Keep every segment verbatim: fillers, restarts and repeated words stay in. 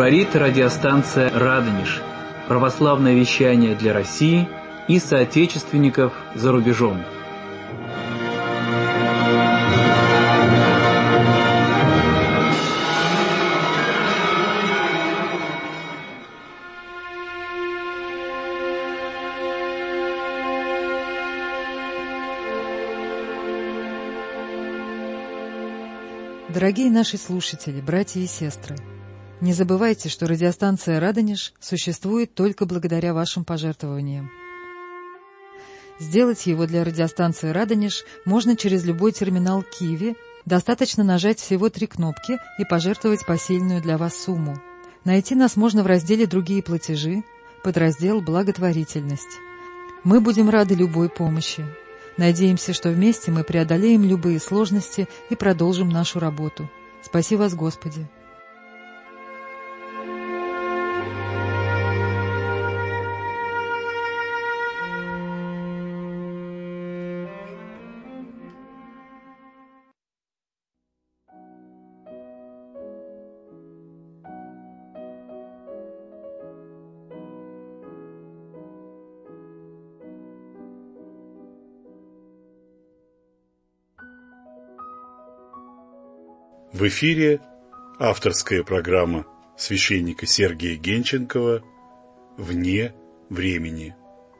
Говорит радиостанция «Радонеж». Православное вещание для России и соотечественников за рубежом. Дорогие наши слушатели, братья и сестры, не забывайте, что радиостанция «Радонеж» существует только благодаря вашим пожертвованиям. Сделать его для радиостанции «Радонеж» можно через любой терминал Киви, достаточно нажать всего три кнопки и пожертвовать посильную для вас сумму. Найти нас можно в разделе «Другие платежи», подраздел «Благотворительность». Мы будем рады любой помощи. Надеемся, что вместе мы преодолеем любые сложности и продолжим нашу работу. Спаси вас, Господи! В эфире авторская программа священника Сергия Генченкова «Вне времени».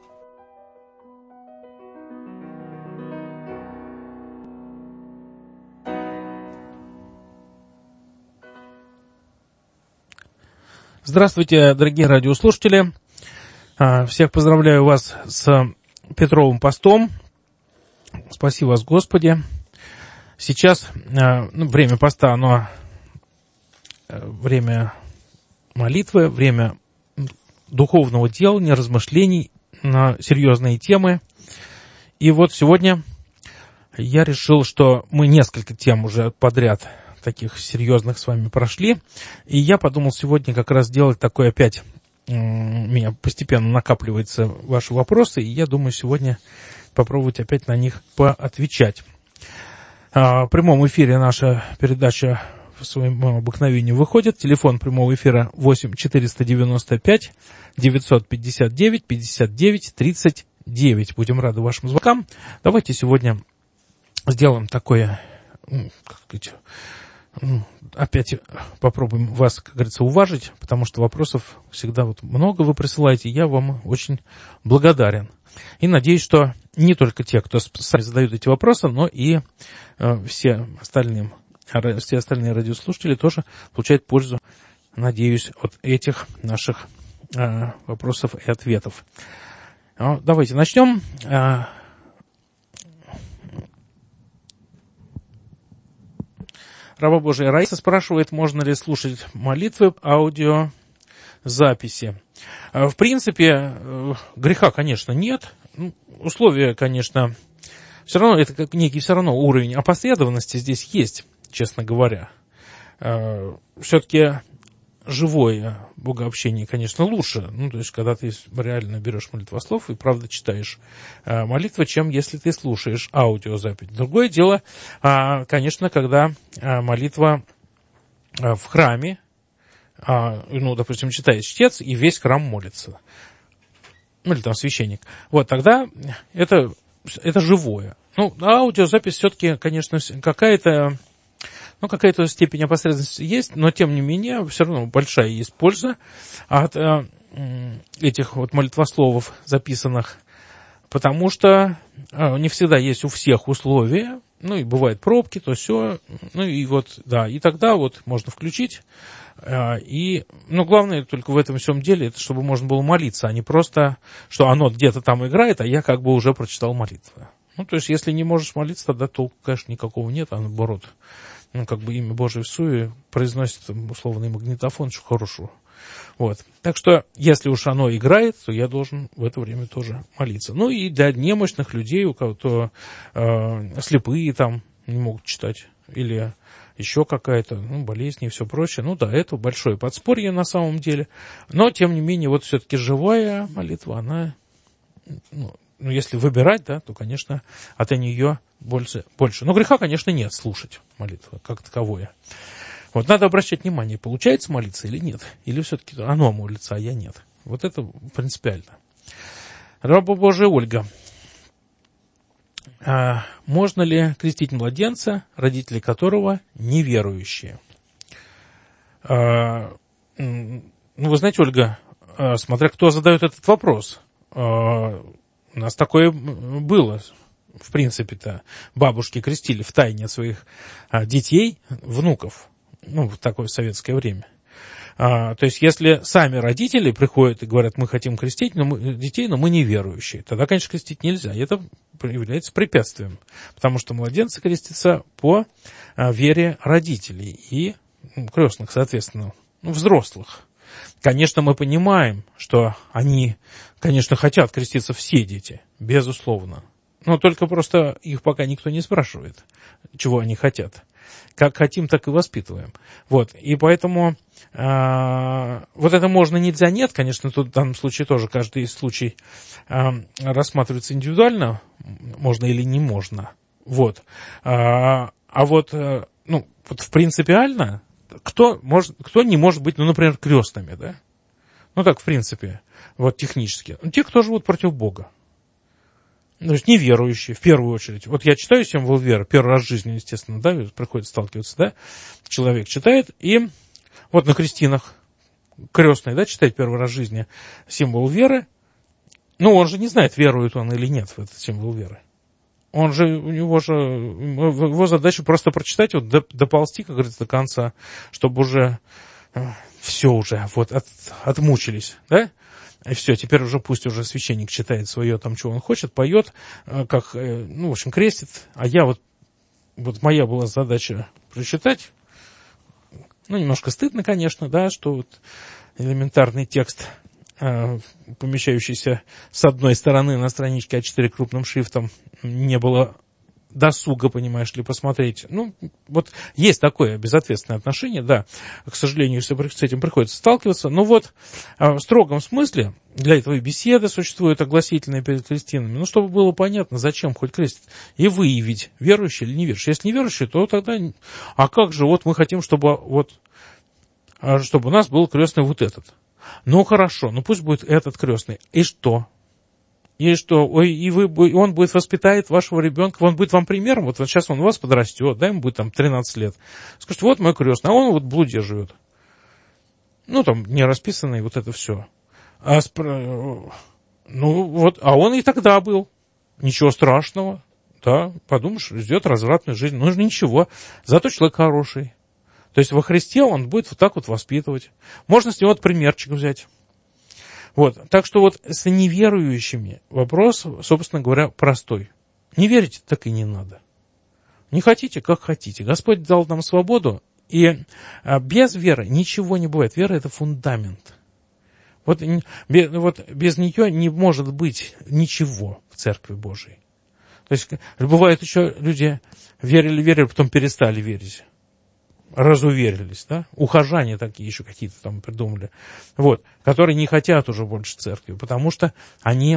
Здравствуйте, дорогие радиослушатели. Всех поздравляю вас с Петровым постом. Спаси вас, Господи. Сейчас ну, время поста, оно время молитвы, время духовного делания, размышлений на серьезные темы. И вот сегодня я решил, что мы несколько тем уже подряд таких серьезных с вами прошли. И я подумал сегодня как раз сделать такой опять, у меня постепенно накапливаются ваши вопросы, и я думаю сегодня попробовать опять на них поотвечать. В прямом эфире наша передача по своему обыкновению выходит. Телефон прямого эфира восемь четыреста девяносто пять девятьсот пятьдесят девять пятьдесят девять тридцать девять. Будем рады вашим звонкам. Давайте сегодня сделаем такое, как сказать, опять попробуем вас, как говорится, уважить, потому что вопросов всегда вот много вы присылаете, и я вам очень благодарен. И надеюсь, что не только те, кто сами задают эти вопросы, но и э, все, остальные, все остальные радиослушатели тоже получают пользу, надеюсь, от этих наших э, вопросов и ответов. Ну, давайте начнем. Э, Раба Божия Раиса спрашивает, можно ли слушать молитвы аудиозаписи. В принципе, греха, конечно, нет. Условия, конечно, все равно, это как некий все равно уровень опосредованности здесь есть, честно говоря. Все-таки живое богообщение, конечно, лучше. Ну, то есть, когда ты реально берешь молитвослов и правда читаешь молитвы, чем если ты слушаешь аудиозапись. Другое дело, конечно, когда молитва в храме, ну, допустим, читает чтец, и весь храм молится. Ну, или там священник. Вот, тогда это, это живое. Ну, аудиозапись все-таки, конечно, какая-то, ну, какая-то степень опосредованности есть, но, тем не менее, все равно большая есть польза от э, этих вот молитвословов записанных, потому что э, не всегда есть у всех условия, ну, и бывают пробки, то все, ну, и вот, да, и тогда вот можно включить. И, ну, главное только в этом всем деле, это чтобы можно было молиться, а не просто, что оно где-то там играет, а я как бы уже прочитал молитву. Ну, то есть, если не можешь молиться, тогда толку, конечно, никакого нет, а наоборот, ну, как бы имя Божие в суе произносит условный магнитофон, что хорошо. Вот. Так что, если уж оно играет, то я должен в это время тоже молиться. Ну, и для немощных людей, у кого-то э, слепые там не могут читать, или еще какая-то, ну, болезнь и все прочее. Ну да, это большое подспорье на самом деле. Но, тем не менее, вот все-таки живая молитва, она, ну, ну, если выбирать, да, то, конечно, от нее больше. больше. Но греха, конечно, нет слушать молитву как таковое. Вот надо обращать внимание, получается молиться или нет. Или все-таки оно молится, а я нет. Вот это принципиально. Раба Божия Ольга. А можно ли крестить младенца, родители которого неверующие? А, ну, вы знаете, Ольга, смотря кто задает этот вопрос, а, у нас такое было. В принципе-то бабушки крестили втайне от своих а, детей, внуков, ну, в такое советское время. А, то есть, если сами родители приходят и говорят, мы хотим крестить но мы, детей, но мы не верующие, тогда, конечно, крестить нельзя. И это является препятствием, потому что младенцы крестятся по а, вере родителей и ну, крестных, соответственно, ну, взрослых. Конечно, мы понимаем, что они, конечно, хотят креститься все дети, безусловно. Но только просто их пока никто не спрашивает, чего они хотят. Как хотим, так и воспитываем. Вот. И поэтому э, вот это можно, нельзя, нет. Конечно, тут в данном случае тоже каждый случай э, рассматривается индивидуально. Можно или не можно. Вот. А, а вот, э, ну, вот в принципиально, кто, может, кто не может быть, ну, например, крестными, да? Ну, так, в принципе, вот технически. Те, кто живут против Бога. То есть неверующие, в первую очередь. Вот я читаю символ веры, первый раз в жизни, естественно, да, приходится сталкиваться, да, человек читает, и вот на крестинах крестный, да, читает первый раз в жизни символ веры, ну, он же не знает, верует он или нет в этот символ веры. Он же, у него же, его задача просто прочитать, вот доползти, как говорится, до конца, чтобы уже все уже, вот, от, отмучились, да. И все, теперь уже пусть уже священник читает свое, там, что он хочет, поет, как, ну, в общем, крестит. А я вот, вот моя была задача прочитать. Ну, немножко стыдно, конечно, да, что вот элементарный текст, помещающийся с одной стороны на страничке а четыре крупным шрифтом, не было досуга, понимаешь ли, посмотреть. Ну, вот есть такое безответственное отношение, да, к сожалению, с этим приходится сталкиваться, но вот в строгом смысле для этого и беседы существуют огласительные перед крестинами, ну, чтобы было понятно, зачем хоть крестить, и выявить, верующий или неверующий. Если неверующий, то тогда, а как же, вот мы хотим, чтобы вот, чтобы у нас был крестный вот этот. Ну, хорошо, ну пусть будет этот крестный. И что? И что, ой, и вы, он будет воспитает вашего ребенка, он будет вам примером, вот, вот сейчас он у вас подрастет, да, ему будет там тринадцать лет. Скажите, вот мой крестный, а он вот в блуде живет. Ну, там, не расписанный, вот это все. А, спро... ну, вот, а он и тогда был. Ничего страшного, да, подумаешь, ждет развратную жизнь, ну, ничего, зато человек хороший. То есть во Христе он будет вот так вот воспитывать. Можно с него вот примерчик взять. Вот, так что вот с неверующими вопрос, собственно говоря, простой. Не верите, так и не надо. Не хотите, как хотите. Господь дал нам свободу, и без веры ничего не бывает. Вера – это фундамент. Вот, вот без нее не может быть ничего в Церкви Божией. То есть бывает еще люди верили-верили, потом перестали верить. Разуверились, да, ухожане такие еще какие-то там придумали, вот, которые не хотят уже больше церкви, потому что они,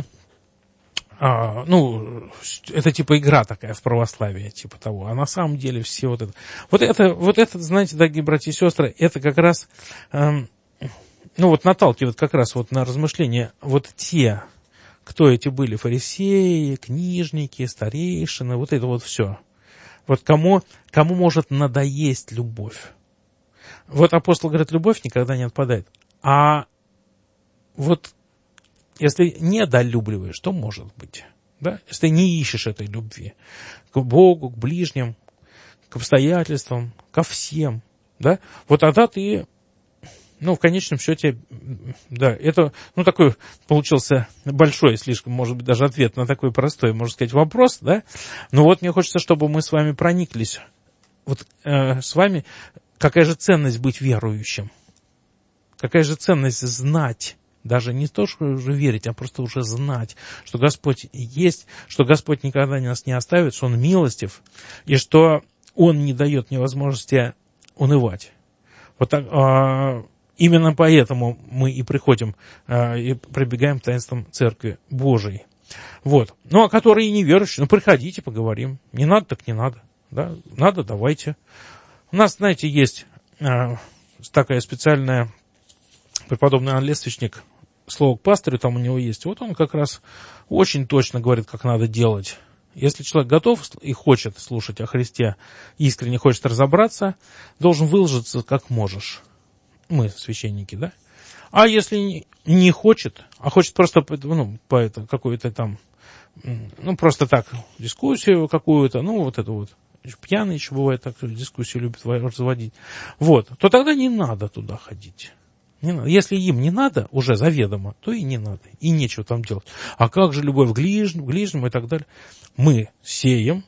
а, ну, это типа игра такая в православии, типа того, а на самом деле все вот это, вот это, вот это, знаете, дорогие братья и сестры, это как раз, эм, ну, вот наталкивает как раз вот на размышления вот те, кто эти были, фарисеи, книжники, старейшины, вот это вот все. Вот кому, кому может надоесть любовь? Вот апостол говорит, любовь никогда не отпадает. А вот если недолюбливаешь, что может быть? Да? Если не ищешь этой любви к Богу, к ближним, к обстоятельствам, ко всем, да? Вот тогда ты, ну, в конечном счете, да, это, ну, такой получился большой, слишком, может быть, даже ответ на такой простой, можно сказать, вопрос, да. Но вот мне хочется, чтобы мы с вами прониклись. Вот э, с вами, какая же ценность быть верующим? Какая же ценность знать, даже не то, что уже верить, а просто уже знать, что Господь есть, что Господь никогда нас не оставит, что Он милостив, и что Он не дает мне возможности унывать. Вот так... Э, Именно поэтому мы и приходим, э, и прибегаем к таинствам Церкви Божией. Вот. Ну, а которые не верующие, ну, приходите, поговорим. Не надо, так не надо. Да? Надо, давайте. У нас, знаете, есть э, такая специальная преподобный Иоанн Лествичник, слово к пастырю там у него есть. Вот он как раз очень точно говорит, как надо делать. Если человек готов и хочет слушать о Христе, искренне хочет разобраться, должен выложиться как можешь. Мы, священники, да? А если не хочет, а хочет просто, ну, по это, какую-то там, ну, просто так, дискуссию какую-то, ну, вот это вот, пьяный еще бывает, так дискуссию любит разводить, вот, то тогда не надо туда ходить. Не надо. Если им не надо, уже заведомо, то и не надо, и нечего там делать. А как же любовь к ближнему, к ближнему и так далее? Мы сеем,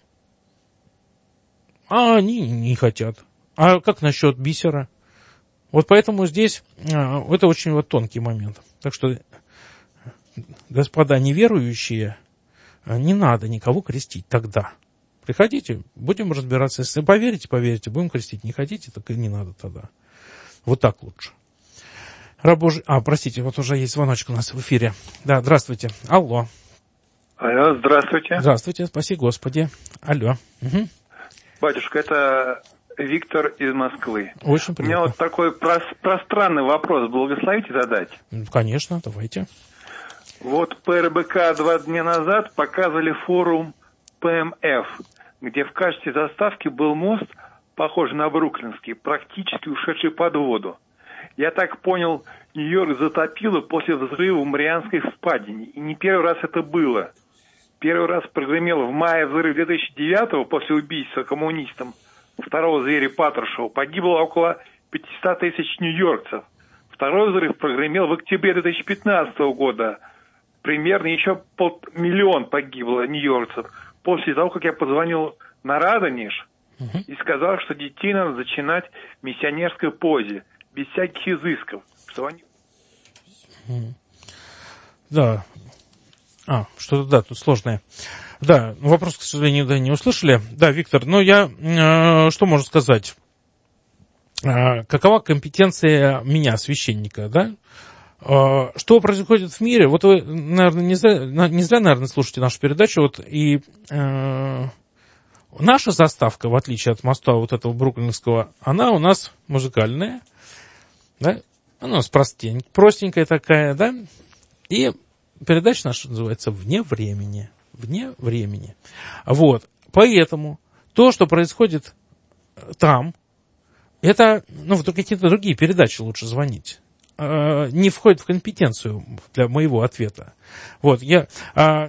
а они не хотят. А как насчет бисера? Вот поэтому здесь а, это очень вот тонкий момент. Так что, господа неверующие, не надо никого крестить тогда. Приходите, будем разбираться. Если поверите, поверите, будем крестить. Не хотите, так и не надо тогда. Вот так лучше. Раб Божий... А, простите, вот уже есть звоночек у нас в эфире. Да, здравствуйте. Алло. Алло, здравствуйте. Здравствуйте, спаси Господи. Алло. Угу. Батюшка, это Виктор из Москвы. Очень приятно. У меня вот такой прос- пространный вопрос. Благословите задать? Конечно, давайте. Вот по эр бэ ка два дня назад показывали форум пэ эм эф, где в качестве заставки был мост, похожий на Бруклинский, практически ушедший под воду. Я так понял, Нью-Йорк затопило после взрыва в Марианской впадине. И не первый раз это было. Первый раз прогремел в мае взрыв две тысячи девятого после убийства коммунистом второго зверя Патрушева. Погибло около пятьсот тысяч нью-йоркцев. Второй взрыв прогремел в октябре две тысячи пятнадцатого года. Примерно еще полмиллиона погибло нью-йоркцев. После того, как я позвонил на Радонеж uh-huh. и сказал, что детей надо зачинать в миссионерской позе, без всяких изысков. Что они... Да. А, что-то, да, тут сложное. Да, вопрос, к сожалению, да, не услышали. Да, Виктор, ну я, э, что можно сказать? Э, какова компетенция меня, священника, да? Э, что происходит в мире? Вот вы, наверное, не зря, не зря, наверное, слушаете нашу передачу, вот, и э, наша заставка, в отличие от моста вот этого бруклинского, она у нас музыкальная, да? Она у нас простенькая, простенькая такая, да? И передача наша называется «Вне времени». Вне времени. Вот. Поэтому то, что происходит там, это, ну, в какие-то другие передачи лучше звонить. Э, не входит в компетенцию для моего ответа. Вот. Я, э,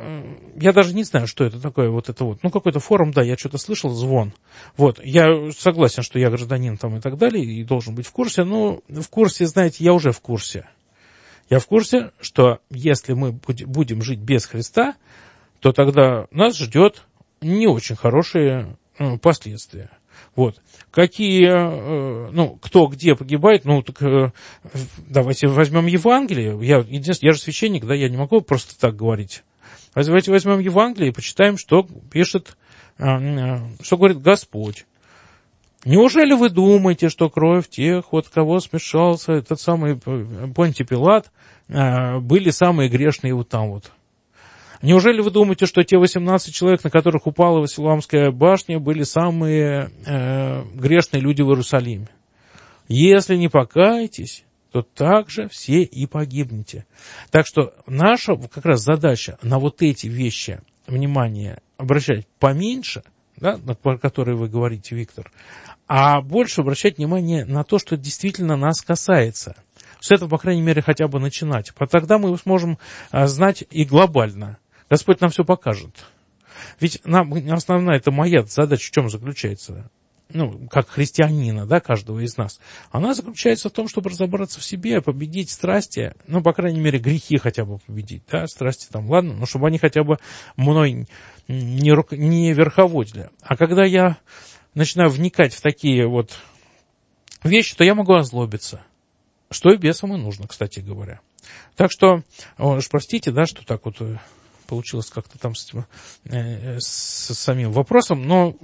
я даже не знаю, что это такое. Вот это вот. Ну, какой-то форум, да, я что-то слышал, звон. Вот. Я согласен, что я гражданин там и так далее, и должен быть в курсе. Но в курсе, знаете, я уже в курсе. Я в курсе, что если мы будем жить без Христа, то тогда нас ждет не очень хорошие э, последствия. Вот. Какие, э, ну, кто где погибает, ну, так э, давайте возьмем Евангелие. Я, единственное, я же священник, да, я не могу просто так говорить. Давайте возьмем Евангелие и почитаем, что пишет, э, э, что говорит Господь. Неужели вы думаете, что кровь тех, вот кого смешался этот самый Понтий Пилат, э, были самые грешные вот там вот? Неужели вы думаете, что те восемнадцать человек, на которых упала Василиамская башня, были самые э, грешные люди в Иерусалиме? Если не покаетесь, то также все и погибнете. Так что наша как раз задача на вот эти вещи внимание обращать поменьше, да, про которые вы говорите, Виктор, а больше обращать внимание на то, что действительно нас касается. С этого, по крайней мере, хотя бы начинать. Тогда мы сможем знать и глобально. Господь нам все покажет. Ведь нам, основная это моя задача в чем заключается? Ну, как христианина, да, каждого из нас. Она заключается в том, чтобы разобраться в себе, победить страсти, ну, по крайней мере, грехи хотя бы победить, да, страсти там, ладно, но чтобы они хотя бы мной не, руко... не верховодили. А когда я начинаю вникать в такие вот вещи, то я могу озлобиться. Что и бесам и нужно, кстати говоря. Так что, уж простите, да, что так вот получилось как-то там с, э, с самим вопросом, но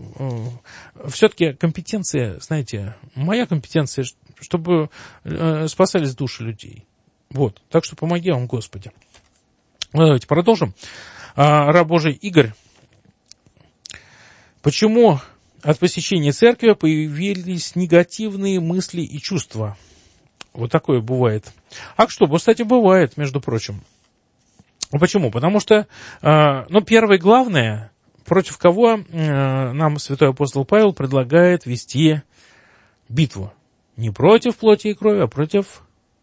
э, все-таки компетенция, знаете, моя компетенция, чтобы э, спасались души людей. Вот, так что помоги вам, Господи. Давайте продолжим. А, раб Божий Игорь, почему от посещения церкви появились негативные мысли и чувства. Вот такое бывает. А что, кстати, бывает, между прочим. Почему? Потому что, ну, первое главное, против кого нам святой апостол Павел предлагает вести битву. Не против плоти и крови, а против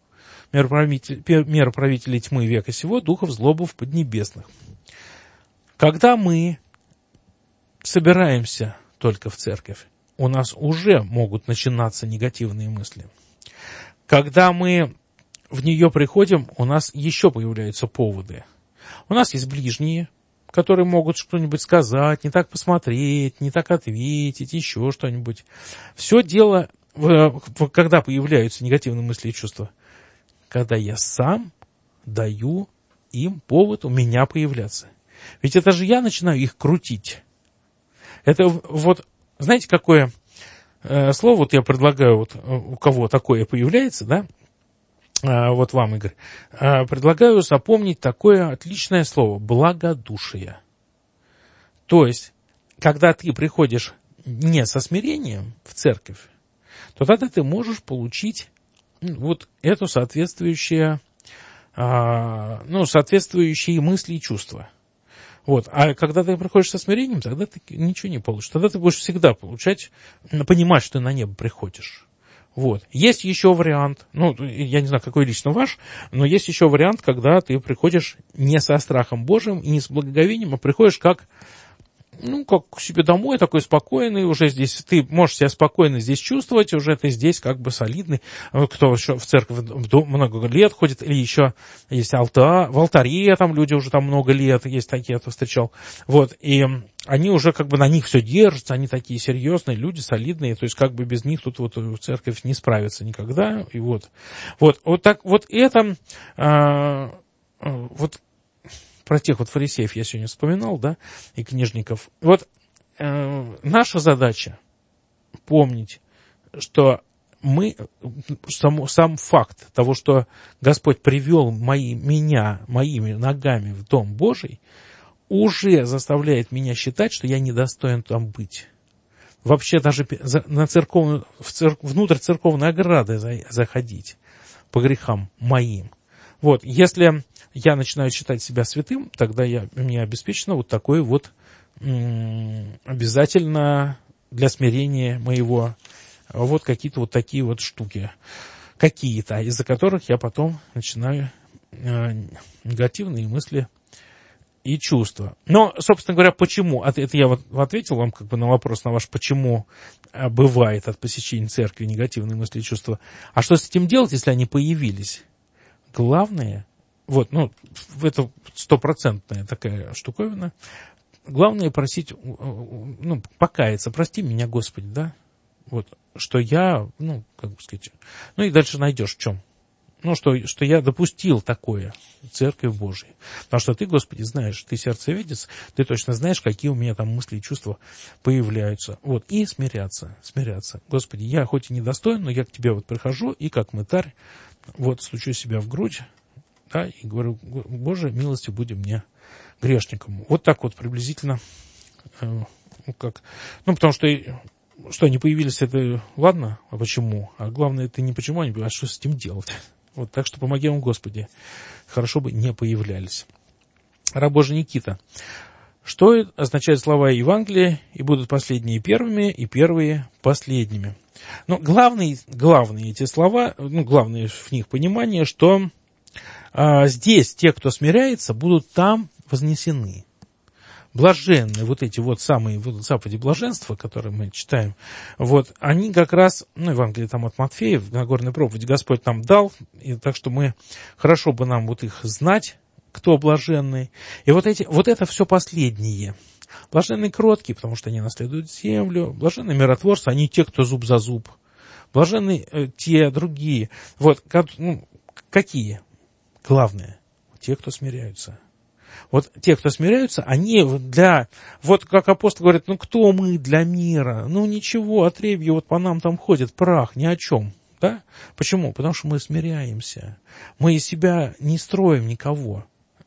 мироправителей тьмы века сего, духов злобы в поднебесных. Когда мы собираемся только в церковь, у нас уже могут начинаться негативные мысли. Когда мы в нее приходим, у нас еще появляются поводы. У нас есть ближние, которые могут что-нибудь сказать, не так посмотреть, не так ответить, еще что-нибудь. Все дело, когда появляются негативные мысли и чувства, когда я сам даю им повод у меня появляться. Ведь это же я начинаю их крутить. Это вот, знаете, какое э, слово, вот я предлагаю, вот у кого такое появляется, да, э, вот вам, Игорь, э, предлагаю запомнить такое отличное слово – благодушие. То есть, когда ты приходишь не со смирением в церковь, то тогда ты можешь получить вот эту соответствующее, э, ну, соответствующие мысли и чувства. Вот. А когда ты приходишь со смирением, тогда ты ничего не получишь. Тогда ты будешь всегда получать, понимать, что ты на небо приходишь. Вот. Есть еще вариант, ну, я не знаю, какой лично ваш, но есть еще вариант, когда ты приходишь не со страхом Божьим и не с благоговением, а приходишь как, ну, как к себе домой, такой спокойный, уже здесь, ты можешь себя спокойно здесь чувствовать, уже ты здесь как бы солидный, кто еще в церковь много лет ходит, или еще есть алтарь, в алтаре там люди уже там много лет, есть такие, я то встречал, вот, и они уже как бы на них все держатся, они такие серьезные люди, солидные, то есть как бы без них тут вот церковь не справится никогда, и вот, вот, вот так, вот это, а, вот, про тех вот фарисеев я сегодня вспоминал, да, и книжников. Вот э, наша задача помнить, что мы, сам, сам факт того, что Господь привел мои, меня моими ногами в Дом Божий, уже заставляет меня считать, что я недостоин там быть. Вообще даже на церковную, в церк, внутрь церковной ограды заходить по грехам моим. Вот, если я начинаю считать себя святым, тогда я, мне обеспечено вот такое вот м- обязательно для смирения моего вот какие-то вот такие вот штуки, какие-то, из-за которых я потом начинаю э, негативные мысли и чувства. Но, собственно говоря, почему? Это я вот ответил вам как бы на вопрос на ваш, почему бывает от посещения церкви негативные мысли и чувства. А что с этим делать, если они появились? Главное, вот, ну, это стопроцентная такая штуковина, главное просить, ну, покаяться, прости меня, Господи, да, вот, что я, ну, как бы сказать, ну и дальше найдешь в чем. Ну, что, что я допустил такое в Церкви Божией. Потому что ты, Господи, знаешь, ты сердцевидец, ты точно знаешь, какие у меня там мысли и чувства появляются. Вот, и смиряться, смиряться. Господи, я хоть и недостоин, но я к тебе вот прихожу, и как мытарь, вот, стучу себя в грудь, да, и говорю, Боже, милости буди мне, грешником. Вот так вот приблизительно, э, ну, как, ну, потому что, что они появились, это ладно, а почему? А главное, это не почему они появились, а что с этим делать? Вот, так что помоги вам, Господи, хорошо бы не появлялись. Раб Божий Никита. Что означают слова Евангелия, и будут последние первыми, и первые последними? Но главные, главные эти слова, ну, главное в них понимание, что а, здесь те, кто смиряется, будут там вознесены. Блаженные, вот эти вот самые вот заповеди блаженства, которые мы читаем, вот, они как раз, ну, Евангелие там от Матфея, в Нагорной проповеди Господь нам дал, и так что мы, хорошо бы нам вот их знать, кто блаженный. И вот эти, вот это все последние. Блаженные кроткие, потому что они наследуют землю. Блаженные миротворцы, они те, кто зуб за зуб. Блаженные э, те, другие. Вот, как, ну, какие? Главное, те, кто смиряются. Вот те, кто смиряются, они для... Вот как апостол говорит, ну кто мы для мира? Ну ничего, отребье вот по нам там ходит, прах, ни о чем. Да? Почему? Потому что мы смиряемся. Мы из себя не строим никого.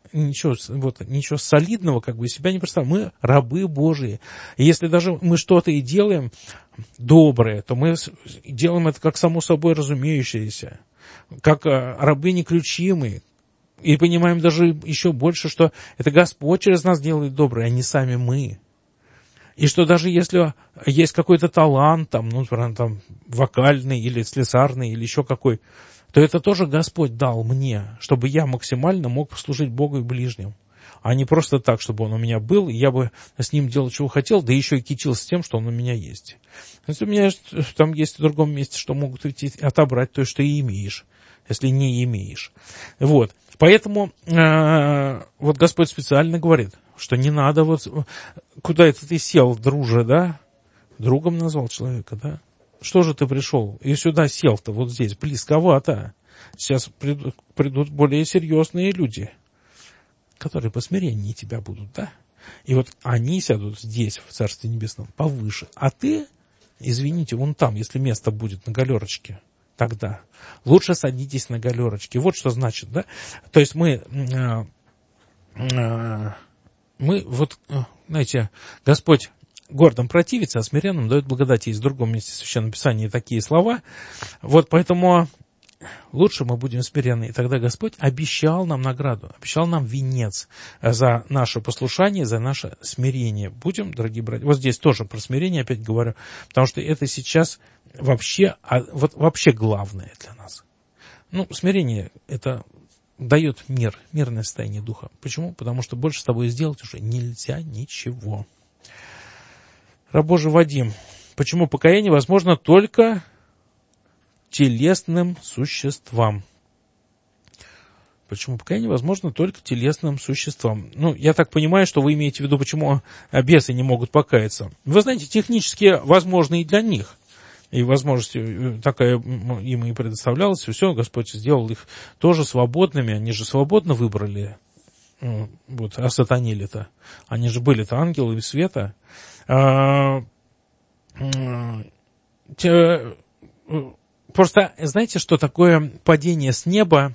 ничего, вот, ничего солидного как бы из себя не представляем. Мы рабы Божии. И если даже мы что-то и делаем доброе, то мы делаем это как само собой разумеющееся, как рабы неключимые. И понимаем даже еще больше, что это Господь через нас делает доброе, а не сами мы. И что даже если есть какой-то талант, там, ну, там, вокальный или слесарный, или еще какой, то это тоже Господь дал мне, чтобы я максимально мог послужить Богу и ближним. А не просто так, чтобы он у меня был, и я бы с ним делал, чего хотел, да еще и кичился тем, что он у меня есть. Если у меня там есть в другом месте, что могут идти отобрать то, что и имеешь, если не имеешь. Вот. Поэтому э, вот Господь специально говорит, что не надо вот... Куда это ты сел, друже, да? Другом назвал человека, да? Что же ты пришел? И сюда сел-то, вот здесь, близковато. Сейчас придут, придут более серьезные люди, которые по смирению тебя будут, да? И вот они сядут здесь, в Царстве Небесном, повыше. А ты, извините, вон там, если место будет на галерочке, тогда лучше садитесь на галерочке. Вот что значит, да? То есть мы... Э, э, мы вот, знаете, Господь гордым противится, а смиренным дает благодать. Есть в другом месте Священного Писания такие слова. Вот поэтому лучше мы будем смиренны. И тогда Господь обещал нам награду, обещал нам венец за наше послушание, за наше смирение. Будем, дорогие братья, вот здесь тоже про смирение опять говорю, потому что это сейчас вообще, вот вообще главное для нас. Ну, смирение – это дает мир, мирное состояние духа. Почему? Потому что больше с тобой сделать уже нельзя ничего. Раб Божий Вадим. Почему покаяние возможно только телесным существам? Почему покаяние возможно только телесным существам? Ну, я так понимаю, что вы имеете в виду, почему бесы не могут покаяться. Вы знаете, технически возможно и для них. И возможность такая им и предоставлялась, и все, Господь сделал их тоже свободными, они же свободно выбрали, вот, осатанили-то, они же были-то ангелы света. Просто, знаете, что такое падение с неба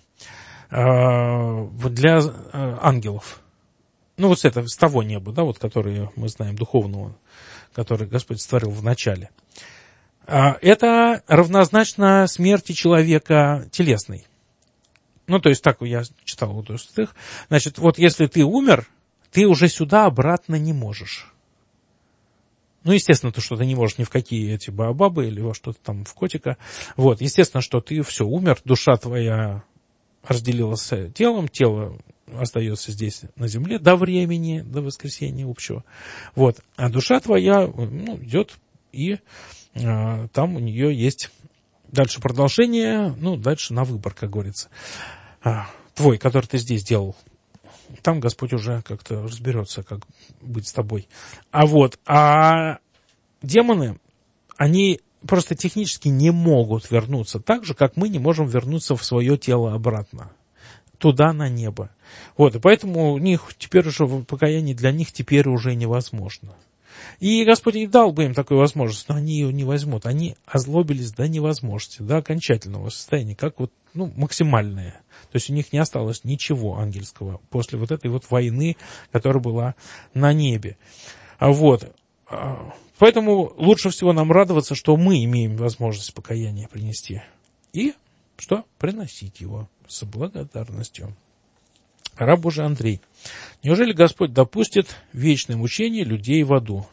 для ангелов? Ну, вот с этого, с того неба, да, вот, которое мы знаем, духовного, который Господь створил в начале. Это равнозначно смерти человека телесной. Ну, то есть, так я читал вот у святых. Значит, вот если ты умер, ты уже сюда обратно не можешь. Ну, естественно, ты что-то не можешь ни в какие эти баобабы или во что-то там в котика. Вот, естественно, что ты все, умер, душа твоя разделилась с телом, тело остается здесь на земле до времени, до воскресения общего. Вот, а душа твоя, ну, идет и... Там у нее есть дальше продолжение, ну, дальше на выбор, как говорится. Твой, который ты здесь делал. Там Господь уже как-то разберется, как быть с тобой. А вот, а демоны, они просто технически не могут вернуться так же, как мы не можем вернуться в свое тело обратно. Туда, на небо. Вот, и поэтому у них теперь уже покаяние для них теперь уже невозможно. И Господь и дал бы им такую возможность, но они ее не возьмут. Они озлобились до невозможности, до окончательного состояния, как вот, ну, максимальное. То есть у них не осталось ничего ангельского после вот этой вот войны, которая была на небе. Вот. Поэтому лучше всего нам радоваться, что мы имеем возможность покаяния принести. И что? Приносить его с благодарностью. Раб Божий Андрей. Неужели Господь допустит вечное мучение людей в аду?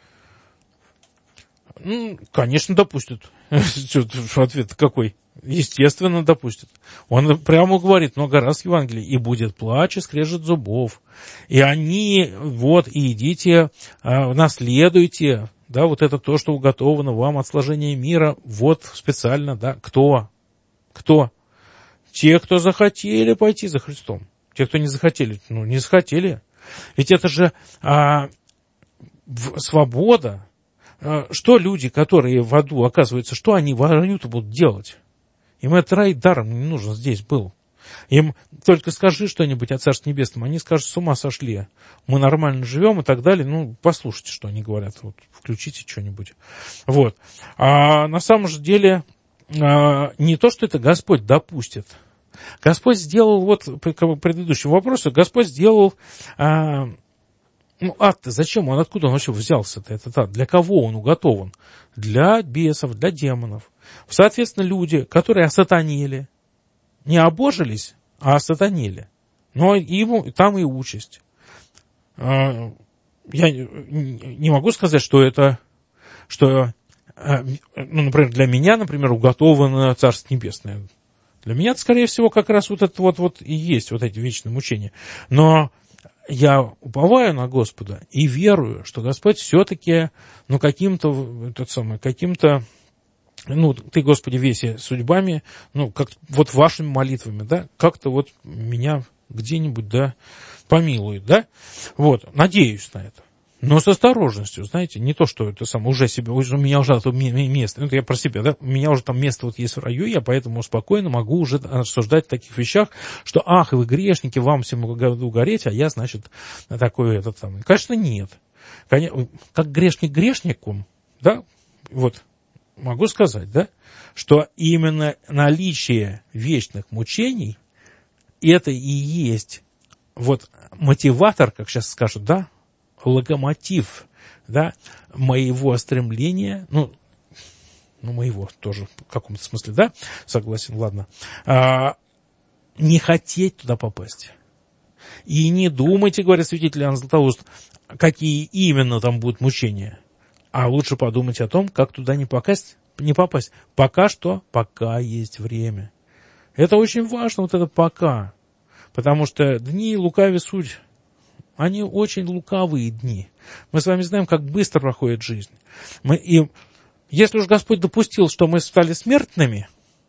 Ну, конечно, допустит. Ответ какой? Естественно, допустит. Он прямо говорит много раз в Евангелии. И будет плач и скрежет зубов. И они, вот, и идите, наследуйте, да, вот это то, что уготовано вам от сложения мира. Вот специально, да, кто? Кто? Те, кто захотели пойти за Христом. Те, кто не захотели, ну, не захотели. Ведь это же а, свобода. А, что люди, которые в аду, оказывается, что они в аду будут делать? Им этот рай даром не нужен здесь был. Им только скажи что-нибудь о Царстве Небесном, они скажут, с ума сошли. Мы нормально живем и так далее. Ну, послушайте, что они говорят. Вот, включите что-нибудь. Вот. А на самом же деле а, не то, что это Господь допустит, Господь сделал, вот к предыдущему вопросу, Господь сделал, а, ну, ад-то зачем он, откуда он вообще взялся-то, этот ад, для кого он уготован? Для бесов, для демонов. Соответственно, люди, которые осатанели, не обожились, а осатанели. Но ему там и участь. Я не могу сказать, что это, что, ну, например, для меня, например, уготовано Царство Небесное. Для меня, скорее всего, как раз вот это вот, вот и есть вот эти вечные мучения. Но я уповаю на Господа и верую, что Господь все-таки, ну, каким-то, тот самый, каким-то, ну, ты, Господи, веси судьбами, ну, как вот вашими молитвами, да, как-то вот меня где-нибудь, да, помилует, да, вот, надеюсь на это. Но с осторожностью, знаете, не то, что это самое, уже себе, уже у меня уже там место, ну, это я про себя, да, у меня уже там место вот есть в раю, я поэтому спокойно могу уже рассуждать в таких вещах, что, ах, вы грешники, вам всему году гореть, а я, значит, такой этот самый. Конечно, нет. Как грешник грешником, да, вот, могу сказать, да, что именно наличие вечных мучений, это и есть вот мотиватор, как сейчас скажут, да, локомотив, да, моего стремления, ну, ну, моего тоже в каком-то смысле, да, согласен, ладно, а, не хотеть туда попасть. И не думайте, говорит святитель Иоанн Златоуст, какие именно там будут мучения, а лучше подумать о том, как туда не попасть, не попасть. Пока что, пока есть время. Это очень важно, вот это пока, потому что дни лукави суть. Они очень лукавые дни. Мы с вами знаем, как быстро проходит жизнь. Мы, и если уж Господь допустил, что мы стали смертными,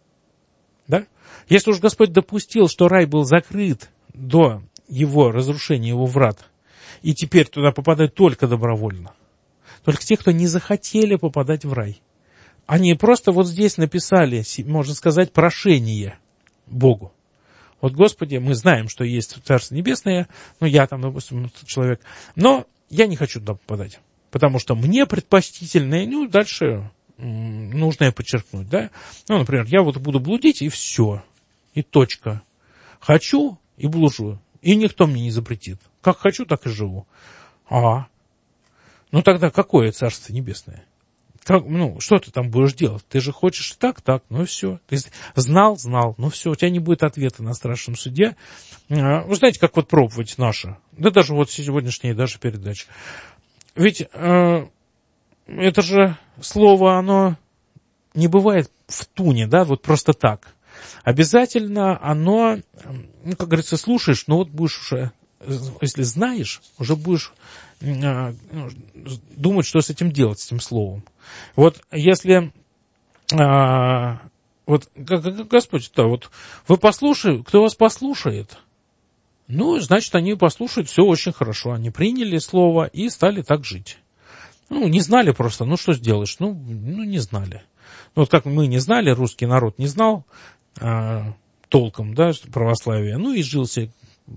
да? Если уж Господь допустил, что рай был закрыт до его разрушения, его врат, и теперь туда попадают только добровольно, только те, кто не захотели попадать в рай, они просто вот здесь написали, можно сказать, прошение Богу. Вот, Господи, мы знаем, что есть Царство Небесное, ну, я там, допустим, человек, но я не хочу туда попадать, потому что мне предпочтительно, ну, дальше нужно подчеркнуть, да, ну, например, я вот буду блудить, и все, и точка. Хочу, и блужу, и никто мне не запретит. Как хочу, так и живу. А, ну, тогда какое Царство Небесное? Как, ну, что ты там будешь делать? Ты же хочешь так, так, ну все. Ты знал, знал, ну все, у тебя не будет ответа на страшном суде. Вы знаете, как вот проповедь наша, да даже вот сегодняшняя даже передача. Ведь э, это же слово, оно не бывает в туне, да, вот просто так. Обязательно оно, ну, как говорится, слушаешь, но вот будешь уже, если знаешь, уже будешь э, думать, что с этим делать, с этим словом. Вот если, а, вот как Господь, да, вот вы послушаете, кто вас послушает, ну, значит, они послушают, все очень хорошо, они приняли слово и стали так жить. Ну, не знали просто, ну, что сделаешь, ну, ну не знали. Ну, вот как мы не знали, русский народ не знал а, толком, да, православие, ну, и жил себе,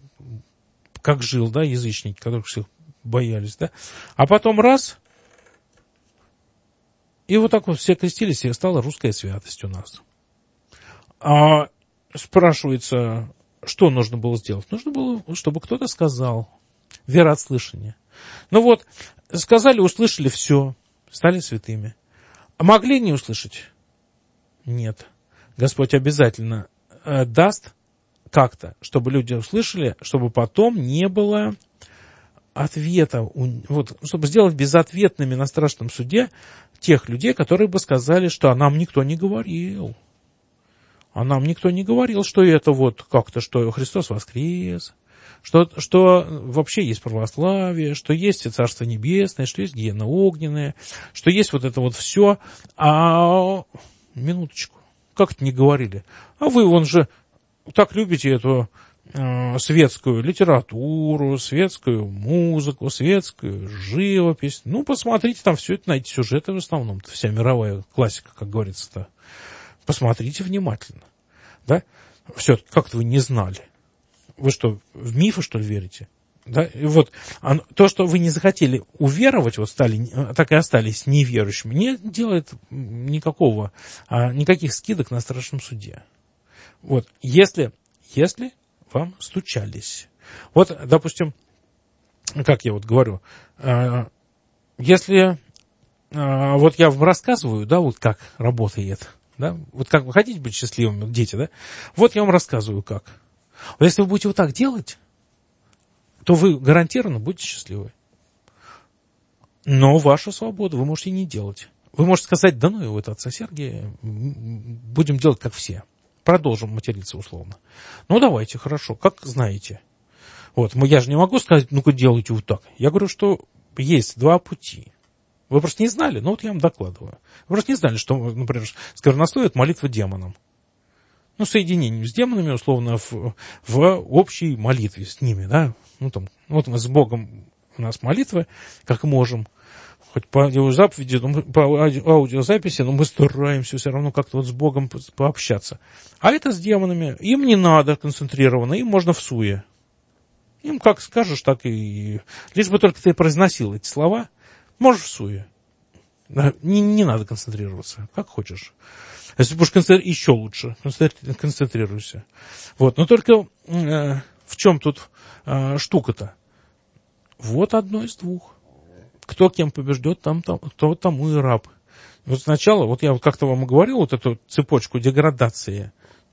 как жил, да, язычники, которых всех боялись, да, а потом раз... И вот так вот все крестились, и стала русская святость у нас. А спрашивается, что нужно было сделать? Нужно было, чтобы кто-то сказал. Вера от слышания. Ну вот, сказали, услышали, все, стали святыми. А могли не услышать? Нет. Господь обязательно э, даст как-то, чтобы люди услышали, чтобы потом не было ответа, вот, чтобы сделать безответными на страшном суде тех людей, которые бы сказали, что а нам никто не говорил. А нам никто не говорил, что это вот как-то, что Христос воскрес, что, что вообще есть православие, что есть Царство Небесное, что есть гиена огненная, что есть вот это вот все. А минуточку, как это не говорили? А вы, вон же, так любите эту э, светскую литературу, светскую музыку, светскую живопись. Ну, посмотрите, там все это, найти сюжеты в основном, вся мировая классика, как говорится-то. Посмотрите внимательно. Да? Все, как-то вы не знали. Вы что, в мифы, что ли, верите? Да? И вот то, что вы не захотели уверовать, вот стали, так и остались неверующими, не делает никакого, никаких скидок на страшном суде. Вот, если если вам стучались. Вот, допустим, как я вот говорю, если вот я вам рассказываю, да, вот как работает, да, вот как вы хотите быть счастливыми, дети, да, вот я вам рассказываю как. Вот если вы будете вот так делать, то вы гарантированно будете счастливы. Но ваша свобода, вы можете не делать. Вы можете сказать, да ну его, это отца Сергия, будем делать как все. Продолжим материться условно. Ну давайте, хорошо, как знаете. Вот, я же не могу сказать, ну-ка делайте вот так. Я говорю, что есть два пути. Вы просто не знали, но вот я вам докладываю. Вы просто не знали, что, например, сквернословие — это молитва демонам. Ну, соединение с демонами, условно, в, в общей молитве с ними, да. Ну, там, вот мы с Богом, у нас молитвы, как можем, хоть по аудиозаписи, по аудиозаписи, но мы стараемся все равно как-то вот с Богом пообщаться. А это с демонами. Им не надо концентрированно, им можно в суе. Им как скажешь, так и... Лишь бы только ты произносил эти слова, можешь в суе. Не, не надо концентрироваться, как хочешь. Если будешь концентрироваться, еще лучше, концентрируйся. Вот. Но только э, в чем тут э, штука-то? Вот одно из двух. Кто кем побеждет, там, там, кто тому и раб. Вот сначала, вот я как-то вам и говорил, вот эту цепочку деградации,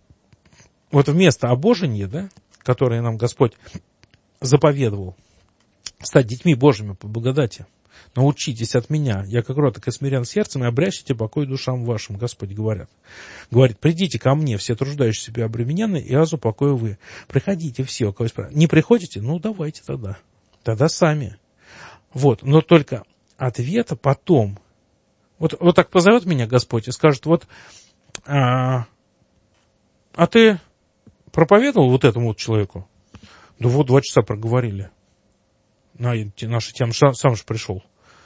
вот вместо обожения, да, которое нам Господь заповедовал, стать детьми Божьими по благодати. Научитесь от меня, я как кроток и смирен сердцем, и обрящите покой душам вашим, Господь говорят. Говорит, придите ко мне, все труждающие себя обремененные, и аз упокою вы. Приходите все, у кого есть право. Не приходите? Ну, давайте тогда. Тогда сами. Вот, но только ответа потом. Вот, вот так позовет меня Господь и скажет, вот, а, а ты проповедовал вот этому вот человеку? Да вот два часа проговорили. На наша тема, сам же пришел.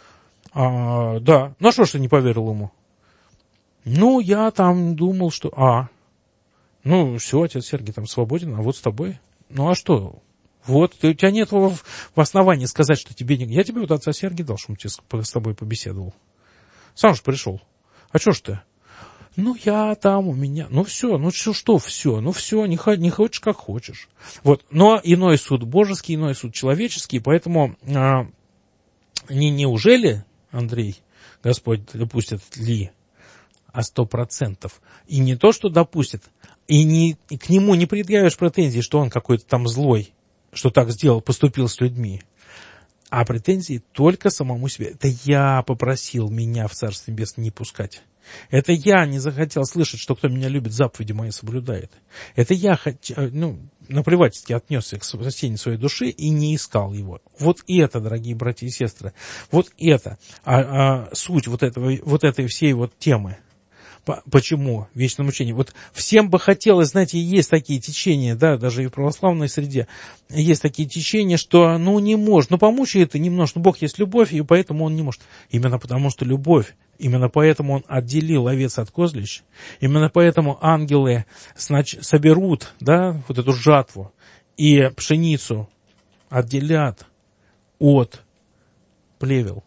А, да, ну а что ж ты не поверил ему? Ну, я там думал, что... А, ну, все, отец Сергий там свободен, а вот с тобой. Ну, а что? Вот, ты, у тебя нет в, в основании сказать, что тебе не... Я тебе вот отца Сергия дал, чтобы он с тобой побеседовал. Сам же пришел. А что ж ты? Ну, я там, у меня... Ну, все, ну, что, что все? Ну, все, не, не хочешь, как хочешь. Вот, но иной суд божеский, иной суд человеческий, поэтому а, не, неужели, Андрей, Господь допустит ли, а сто процентов, и не то, что допустит, и, не, и к нему не предъявишь претензий, что он какой-то там злой, что так сделал, поступил с людьми, а претензии только самому себе. Это я попросил меня в Царство Небесное не пускать. Это я не захотел слышать, что кто меня любит, заповеди мои соблюдает. Это я хотел, ну, наплевательски отнесся к спасению своей души и не искал его. Вот это, дорогие братья и сестры, вот это, а, а, суть вот, этого, вот этой всей вот темы. Почему вечное мучение? Вот всем бы хотелось, знаете, есть такие течения, да, даже и в православной среде, есть такие течения, что, ну, не может, ну, помучает это немножко, ну, Бог есть любовь, и поэтому он не может. Именно потому, что любовь, именно поэтому он отделил овец от козлищ, именно поэтому ангелы значит, соберут, да, вот эту жатву, и пшеницу отделят от плевел.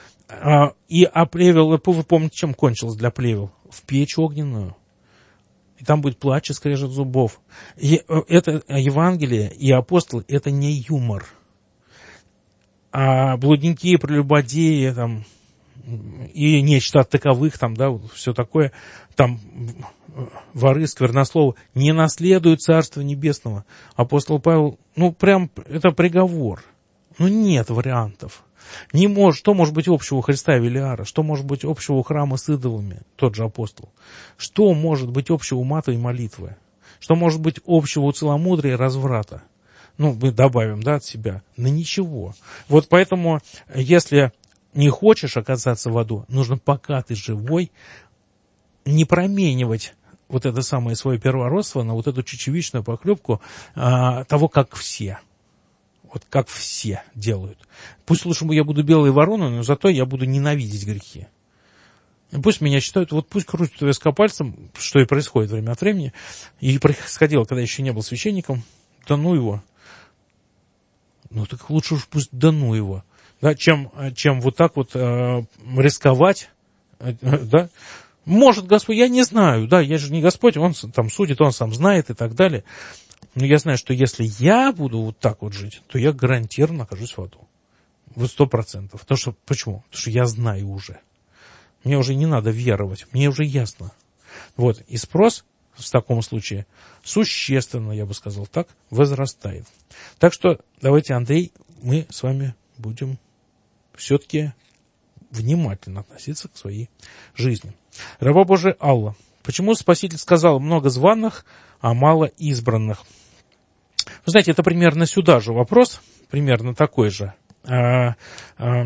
И а плевел, вы помните, чем кончилось для плевел? В печь огненную. И там будет плач и скрежет зубов. И это Евангелие и апостолы, это не юмор. А блудники, прелюбодеи, там, и нечто от таковых, там, да, все такое, там, воры, сквернословы, не наследуют Царства Небесного. Апостол Павел, ну, прям, это приговор. Ну, нет вариантов. Не может, что может быть общего у Христа и Велиара? Что может быть общего у храма с идолами? Тот же апостол. Что может быть общего у мата и молитвы? Что может быть общего у целомудрия и разврата? Ну, мы добавим, да, от себя. Но ничего. Вот поэтому, если не хочешь оказаться в аду, нужно, пока ты живой, не променивать вот это самое свое первородство на вот эту чечевичную похлебку а, того, как все. Вот как все делают. Пусть лучше я буду белой вороной, но зато я буду ненавидеть грехи. И пусть меня считают, вот пусть крутят виска пальцем, что и происходит время от времени. И происходило, когда еще не был священником, да ну его. Ну так лучше уж пусть да ну его. Да, чем, чем вот так вот э, рисковать. Э, да. Может, Господь, я не знаю, да, я же не Господь, Он там судит, Он сам знает и так далее. Но я знаю, что если я буду вот так вот жить, то я гарантированно окажусь в аду. Вот сто процентов. Потому что, почему? Потому что я знаю уже. Мне уже не надо веровать. Мне уже ясно. Вот. И спрос в таком случае существенно, я бы сказал так, возрастает. Так что давайте, Андрей, мы с вами будем все-таки внимательно относиться к своей жизни. Раба Божия Алла. Почему Спаситель сказал много званых, а мало избранных? Вы знаете, это примерно сюда же вопрос, примерно такой же. А, а,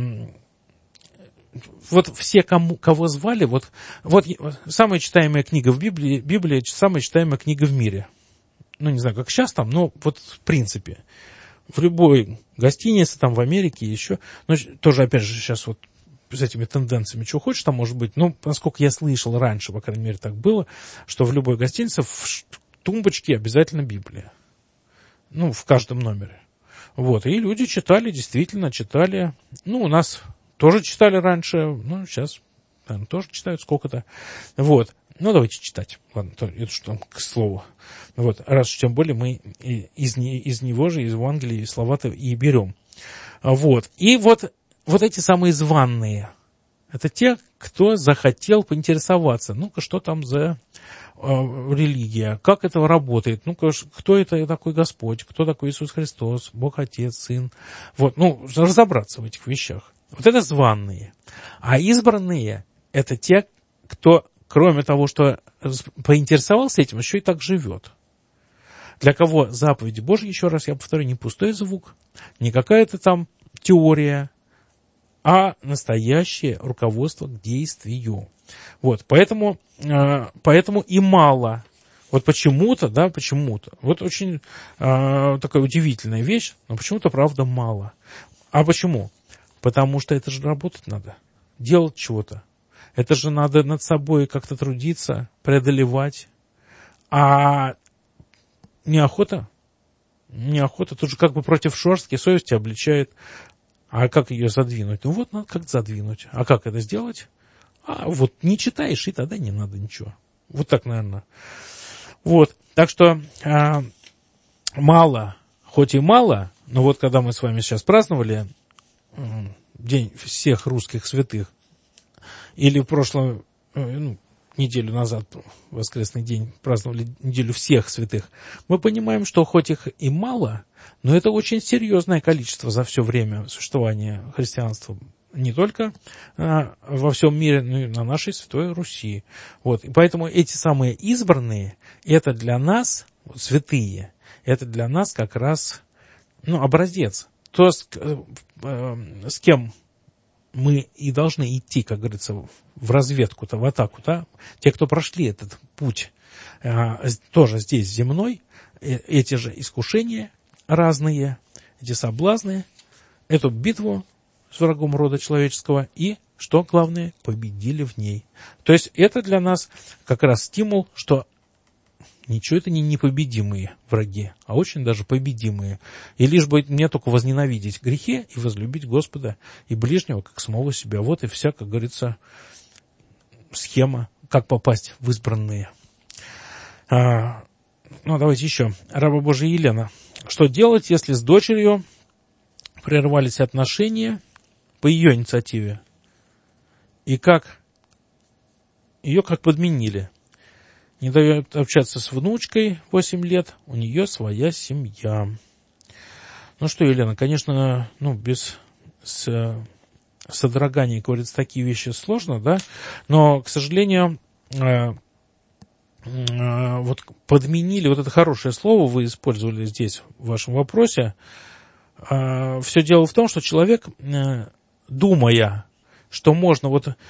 вот все, кому, кого звали, вот, вот самая читаемая книга в Библии, Библия самая читаемая книга в мире. Ну, не знаю, как сейчас там, но вот в принципе. В любой гостинице, там в Америке еще, ну, тоже, опять же, сейчас вот с этими тенденциями, что хочешь там может быть, ну, насколько я слышал раньше, по крайней мере, так было, что в любой гостинице в тумбочке обязательно Библия. Ну, в каждом номере. Вот, и люди читали, действительно читали. Ну, у нас тоже читали раньше, ну, сейчас, наверное, тоже читают сколько-то. Вот, ну, давайте читать. Ладно, то, это что, к слову. Вот, раз уж тем более мы из, из него же, из Евангелия, слова-то и берем. Вот, и вот, вот эти самые званные, это те, кто захотел поинтересоваться, ну-ка, что там за э, религия, как это работает, ну-ка, кто это такой Господь, кто такой Иисус Христос, Бог Отец, Сын. Вот, ну, разобраться в этих вещах. Вот это званые. А избранные – это те, кто, кроме того, что поинтересовался этим, еще и так живет. Для кого заповеди Божьи, еще раз я повторю, не пустой звук, не какая-то там теория, а настоящее руководство к действию. Вот, поэтому, э, поэтому и мало. Вот почему-то, да, почему-то. Вот очень э, такая удивительная вещь, но почему-то, правда, мало. А почему? Потому что это же работать надо, делать чего-то. Это же надо над собой как-то трудиться, преодолевать. А неохота, неохота, тут же как бы против шерстки, совесть обличает. А как ее задвинуть? Ну вот, надо как-то задвинуть. А как это сделать? А вот не читаешь, и тогда не надо ничего. Вот так, наверное. Вот, так что а, мало, хоть и мало, но вот когда мы с вами сейчас праздновали День всех русских святых, или в прошлом, ну, неделю назад, воскресный день, праздновали неделю всех святых, мы понимаем, что хоть их и мало, но это очень серьезное количество за все время существования христианства. Не только а, во всем мире, но и на нашей Святой Руси. Вот. И поэтому эти самые избранные, это для нас, вот, святые, это для нас как раз, ну, образец. То, с, э, с кем мы и должны идти, как говорится, в разведку-то, в атаку-то. Те, кто прошли этот путь, э, тоже здесь земной, э, эти же искушения разные, эти соблазны, эту битву с врагом рода человеческого и, что главное, победили в ней. То есть это для нас как раз стимул, что ничего это не непобедимые враги, а очень даже победимые. И лишь бы мне только возненавидеть грехи и возлюбить Господа и ближнего, как самого себя. Вот и вся, как говорится, схема, как попасть в избранные. А, ну, давайте еще. Раба Божия Елена. Что делать, если с дочерью прервались отношения по ее инициативе? И как ее как подменили? Не дает общаться с внучкой восемь лет, у нее своя семья. Ну что, Елена, конечно, ну, без с, содрогания, говорится, такие вещи сложно, да, но, к сожалению, э, э, вот подменили, вот это хорошее слово вы использовали здесь в вашем вопросе. Э, все дело в том, что человек, э, думая, что можно вот э,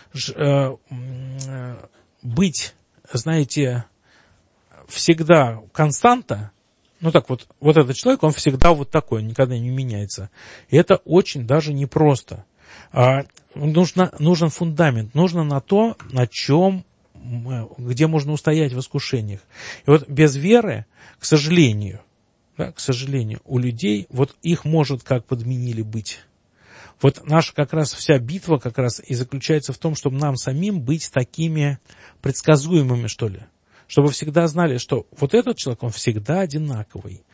э, быть, знаете, всегда константа, ну так вот, вот этот человек, он всегда вот такой, он никогда не меняется. И это очень даже непросто. А, нужно, нужен фундамент, нужно на то, на чем, где можно устоять в искушениях. И вот без веры, к сожалению, да, к сожалению, у людей, вот их может как подменили быть. Вот наша как раз вся битва как раз и заключается в том, чтобы нам самим быть такими предсказуемыми, что ли. Чтобы всегда знали, что вот этот человек, он всегда одинаковый.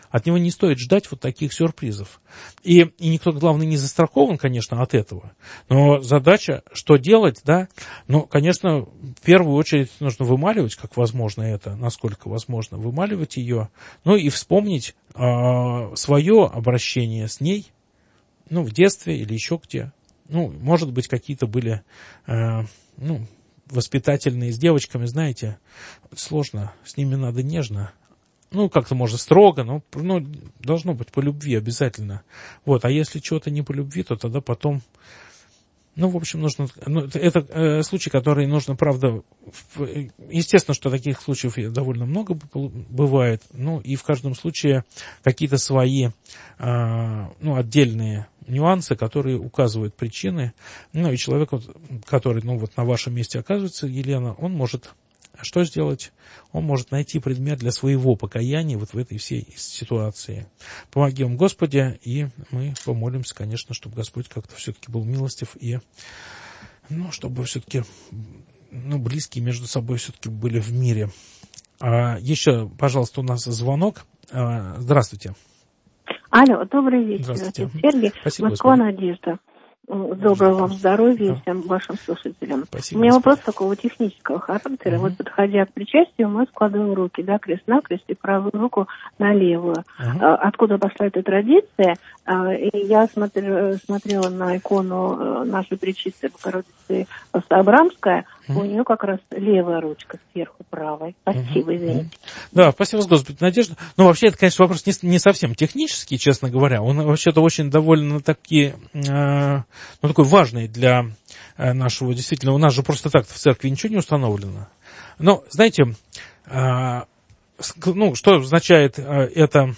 от него не стоит ждать вот таких сюрпризов. И, и никто, главное, не застрахован, конечно, от этого. Но задача, что делать, да, ну, конечно, в первую очередь нужно вымаливать, как возможно это, насколько возможно, вымаливать ее, ну и вспомнить э, свое обращение с ней, ну, в детстве или еще где. Ну, может быть, какие-то были, э, ну, воспитательные с девочками, знаете, сложно, с ними надо нежно. Ну, как-то можно строго, но ну, должно быть по любви обязательно. Вот, а если чего-то не по любви, то тогда потом... Ну, в общем, нужно... Ну, это это э, случай, который нужно, правда... В, естественно, что таких случаев довольно много бывает. Ну, и в каждом случае какие-то свои, э, ну, отдельные нюансы, которые указывают причины. Ну, и человек, вот, который, ну, вот на вашем месте оказывается, Елена, он может... Что сделать? Он может найти предмет для своего покаяния вот в этой всей ситуации. Помоги вам, Господи, и мы помолимся, конечно, чтобы Господь как-то все-таки был милостив и, ну, чтобы все-таки, ну, близкие между собой все-таки были в мире. А еще, пожалуйста, у нас звонок. А, здравствуйте. Алло, добрый вечер. Здравствуйте. Сергей, Спасибо, Москва, Господи. Надежда. Доброго вам здоровья Да. и всем вашим слушателям. Спасибо, У меня Господи. вопрос такого технического характера. Угу. Вот, подходя к причастию, мы складываем руки, да, крест на крест и правую руку на левую. Угу. А, откуда пошла эта традиция? А, и я смотр, смотрела на икону нашей Пречистой Богородицы Абрамская. Угу. У нее как раз левая ручка сверху правой. Спасибо, Угу. извините. Да, спасибо, Господи, Надежда. Ну, вообще, это, конечно, вопрос не, не совсем технический, честно говоря. Он вообще-то очень довольно таки, э, ну, такой важный для э, нашего, действительно, у нас же просто так в церкви ничего не установлено. Но, знаете, э, ну, что означает э, это,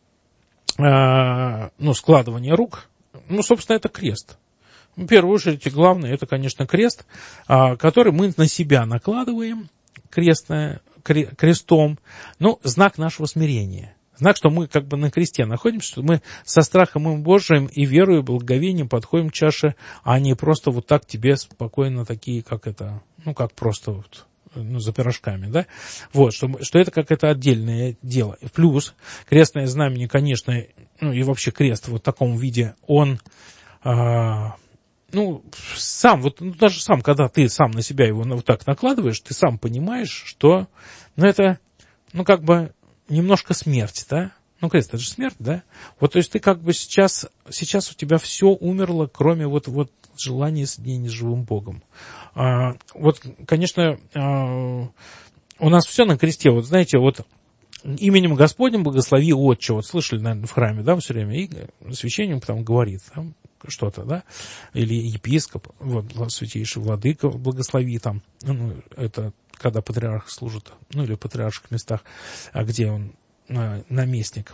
э, ну, складывание рук? Ну, собственно, это крест. В первую очередь, главное, это, конечно, крест, э, который мы на себя накладываем, крестное, крестом, ну, знак нашего смирения. Знак, что мы как бы на кресте находимся, что мы со страхом им Божиим и верою, и благоговением подходим к чаше, а не просто вот так тебе спокойно такие, как это, ну, как просто вот, ну, за пирожками, да? Вот, что, что это как это отдельное дело. Плюс крестное знамение, конечно, ну, и вообще крест вот в таком виде, он... А, ну, сам, вот ну, даже сам, когда ты сам на себя его вот так накладываешь, ты сам понимаешь, что, ну, это, ну, как бы немножко смерть, да? Ну, крест, это же смерть, да? Вот, то есть ты как бы сейчас, сейчас у тебя все умерло, кроме вот, вот желания соединения с живым Богом. А, вот, конечно, а, у нас все на кресте, вот, знаете, вот, именем Господним благослови Отче, вот слышали, наверное, в храме, да, все время, и священник там говорит, там, что-то, да, или епископ, вот, святейший владыка, благослови там, ну, это когда патриарх служит, ну, или в патриарших местах, а где он а, наместник,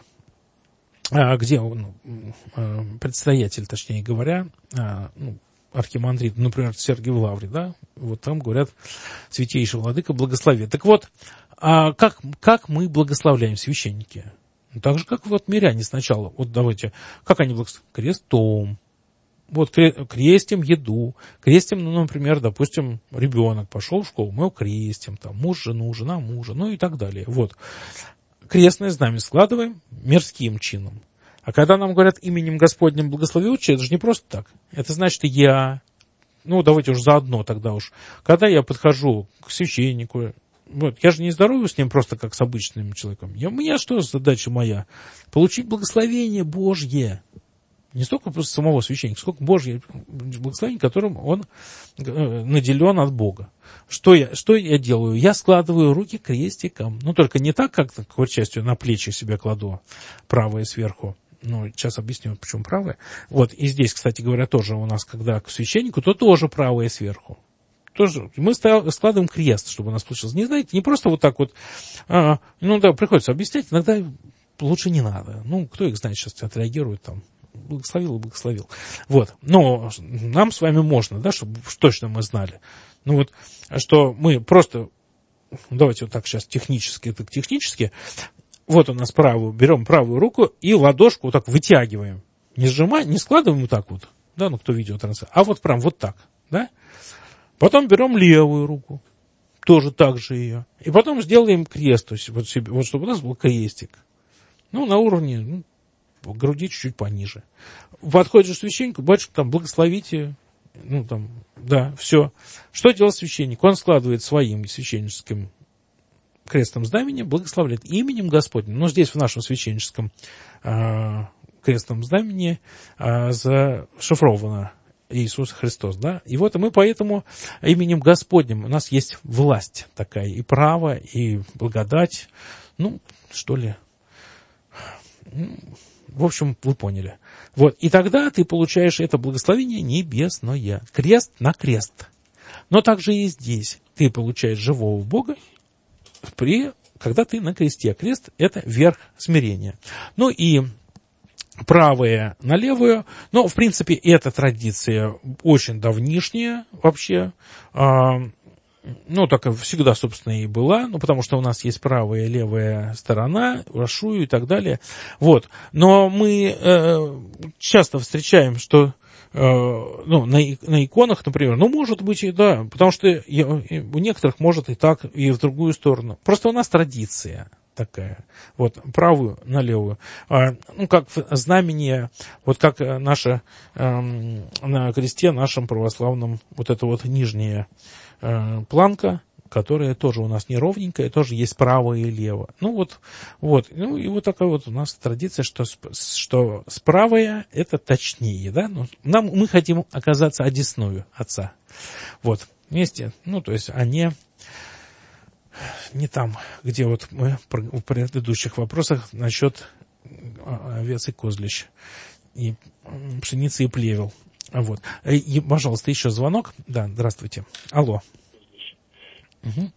а, где он а, предстоятель, точнее говоря, а, ну, архимандрит, например, Сергий в Лавре, да, вот там говорят святейший владыка, благослови. Так вот, а как, как мы благословляем, священники? Так же, как вот миряне сначала, вот давайте, как они благословляют? Крестом. Вот крестим еду, крестим, ну, например, допустим, ребенок пошел в школу, мы его крестим, там, муж, жену, жена, мужа, ну и так далее. Вот. Крестное знамя складываем мирским чином. А когда нам говорят именем Господним благослови Отче, это же не просто так. Это значит, я, ну, давайте уж заодно тогда уж, когда я подхожу к священнику, вот, я же не здороваюсь с ним просто как с обычным человеком. Я, у меня что задача моя? Получить благословение Божье. Не столько просто самого священника, сколько Божье благословение, которым он наделен от Бога. Что я, что я делаю? Я складываю руки крестиком. Ну, только не так, как к частью на плечи себе кладу, правое сверху. Ну, сейчас объясню, почему правое. Вот, и здесь, кстати говоря, тоже у нас, когда к священнику, то тоже правое сверху. Тоже мы складываем крест, чтобы у нас получилось. Не знаете, не просто вот так вот, а, ну да, приходится объяснять, иногда лучше не надо. Ну, кто их знает, сейчас отреагирует там. Благословил и благословил. Вот. Но нам с вами можно, да, чтобы точно мы знали. Ну вот, что мы просто, давайте вот так сейчас технически, так технически, вот у нас правую, берем правую руку и ладошку вот так вытягиваем. Не сжимаем, не складываем вот так вот, да, ну кто видеотрансляцию, а вот прям вот так, да. Потом берем левую руку, тоже так же ее. И потом сделаем крест, то есть вот, себе, вот чтобы у нас был крестик. Ну, на уровне, ну, груди чуть-чуть пониже. Подходишь к священнику, батюшка, там, благословите, ну, там, да, все. Что делает священник? Он складывает своим священническим крестным знаменем, благословляет именем Господним. Но здесь в нашем священническом э, крестном знамени э, зашифровано Иисус Христос, да, и вот мы поэтому именем Господним, у нас есть власть такая, и право, и благодать, ну, что ли, в общем, вы поняли. Вот, и тогда ты получаешь это благословение небесное, крест на крест. Но также и здесь ты получаешь живого Бога, при, когда ты на кресте. Крест – это верх смирения. Ну и правое на левую, но, в принципе, эта традиция очень давнишняя вообще, а, ну, так всегда, собственно, и была, ну, потому что у нас есть правая и левая сторона, рашую и так далее, вот, но мы э, часто встречаем, что, э, ну, на, на иконах, например, ну, может быть, и да, потому что я, у некоторых может и так, и в другую сторону, просто у нас традиция такая, вот, правую на левую, а, ну, как знамение, вот как наша, э, на кресте нашем православном, вот эта вот нижняя э, планка, которая тоже у нас неровненькая, тоже есть право и лево. Ну, вот, вот, ну, и вот такая вот у нас традиция, что, что справая это точнее, да, ну, нам, мы хотим оказаться одесную Отца, вот, вместе, ну, то есть, а не не там, где вот мы в предыдущих вопросах насчет овец и козлищ, и пшеницы и плевел. Вот. И, пожалуйста, еще звонок. Да, здравствуйте. Алло. Угу.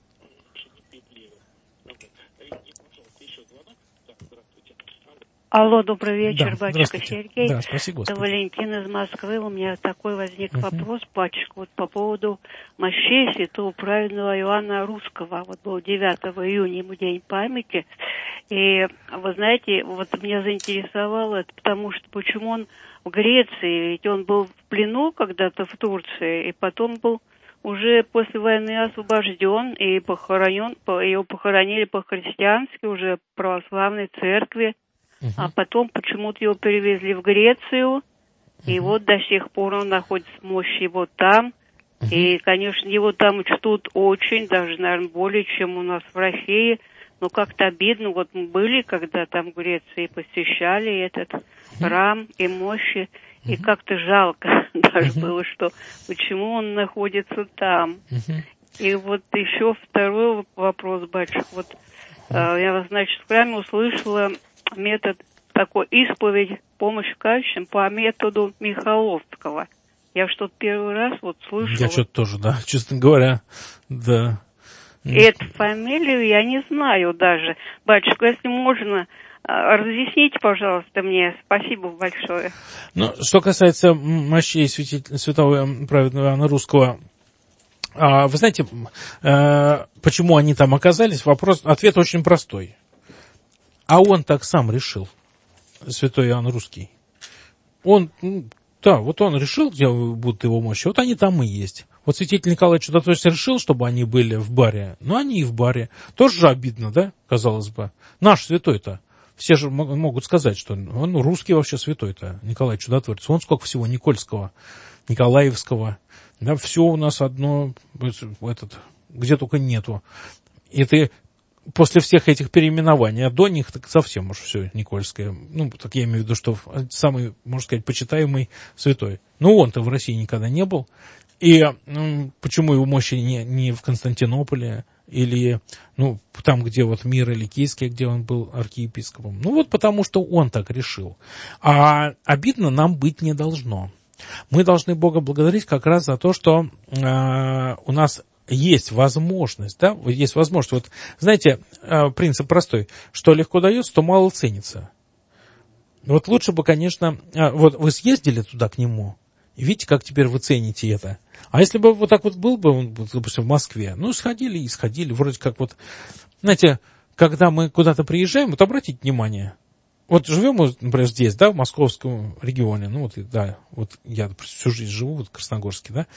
Алло, добрый вечер, да, батюшка Сергей. Да, спаси Господи. Это Валентина из Москвы. У меня такой возник uh-huh. вопрос, батюшка, вот по поводу мощей святого праведного Иоанна Русского. Вот был девятого июня, ему день памяти. И вы знаете, вот меня заинтересовало это, потому что почему он в Греции, ведь он был в плену когда-то в Турции, и потом был уже после войны освобожден и похоронен, его похоронили по-христиански уже в православной церкви. Uh-huh. А потом почему-то его перевезли в Грецию, uh-huh. и вот до сих пор он находится мощи вот там. Uh-huh. И, конечно, его там чтут очень, даже, наверное, более, чем у нас в России. Но как-то обидно, вот мы были, когда там в Греции посещали этот uh-huh. храм и мощи, uh-huh. и как-то жалко даже uh-huh. было, что почему он находится там. Uh-huh. И вот еще второй вопрос, батюшка. Вот uh-huh. я, значит, в храме услышала метод такой, исповедь, помощь кающим по методу Михайловского. Я что-то первый раз вот слышала. Я что-то тоже, да, честно говоря, да. Эту фамилию я не знаю даже. Батюшка, если можно, разъясните, пожалуйста, мне. Спасибо большое. Ну, что касается мощей святого праведного Иоанна Русского, вы знаете, почему они там оказались? Вопрос, ответ очень простой. А он так сам решил, святой Иоанн Русский. Он, да, вот он решил, где будут его мощи, вот они там и есть. Вот святитель Николай Чудотворец решил, чтобы они были в баре, но они и в баре. Тоже же обидно, да, казалось бы. Наш святой-то. Все же могут сказать, что он русский вообще святой-то, Николай Чудотворец. Он сколько всего Никольского, Николаевского. Да, все у нас одно, этот, где только нету. И ты после всех этих переименований, а до них так совсем уж все Никольское. Ну, так я имею в виду, что самый, можно сказать, почитаемый святой. Ну, он-то в России никогда не был. И ну, почему его мощи не, не в Константинополе или ну, там, где вот Мир Иликийский, где он был архиепископом? Ну, вот потому что он так решил. А обидно нам быть не должно. Мы должны Бога благодарить как раз за то, что э, у нас есть возможность, да, есть возможность. Вот, знаете, принцип простой, что легко дается, то мало ценится. Вот лучше бы, конечно, вот вы съездили туда к нему, и видите, как теперь вы цените это. А если бы вот так вот был бы, он, допустим, в Москве, ну, сходили и сходили, вроде как вот, знаете, когда мы куда-то приезжаем, вот обратите внимание, вот живем мы, например, здесь, да, в московском регионе, ну, вот, да, вот я всю жизнь живу вот в Красногорске, да,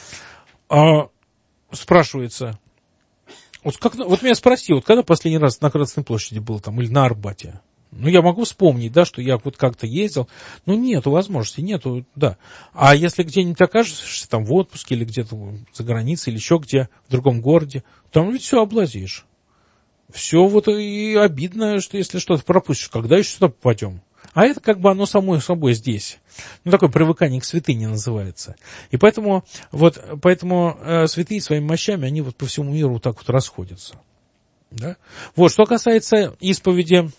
а спрашивается, вот, как, вот меня спроси, вот когда последний раз на Красной площади был там, или на Арбате? Ну, я могу вспомнить, да, что я вот как-то ездил, но нету возможности, нету, да. А если где-нибудь окажешься, там, в отпуске или где-то за границей, или еще где, в другом городе, там ведь все облазишь. Все вот и обидно, что если что-то пропустишь, когда еще сюда попадем? А это как бы оно само собой здесь. Ну, такое привыкание к святыне называется. И поэтому, вот, поэтому э, святые своими мощами, они вот по всему миру вот так вот расходятся. Да? Вот, что касается исповеди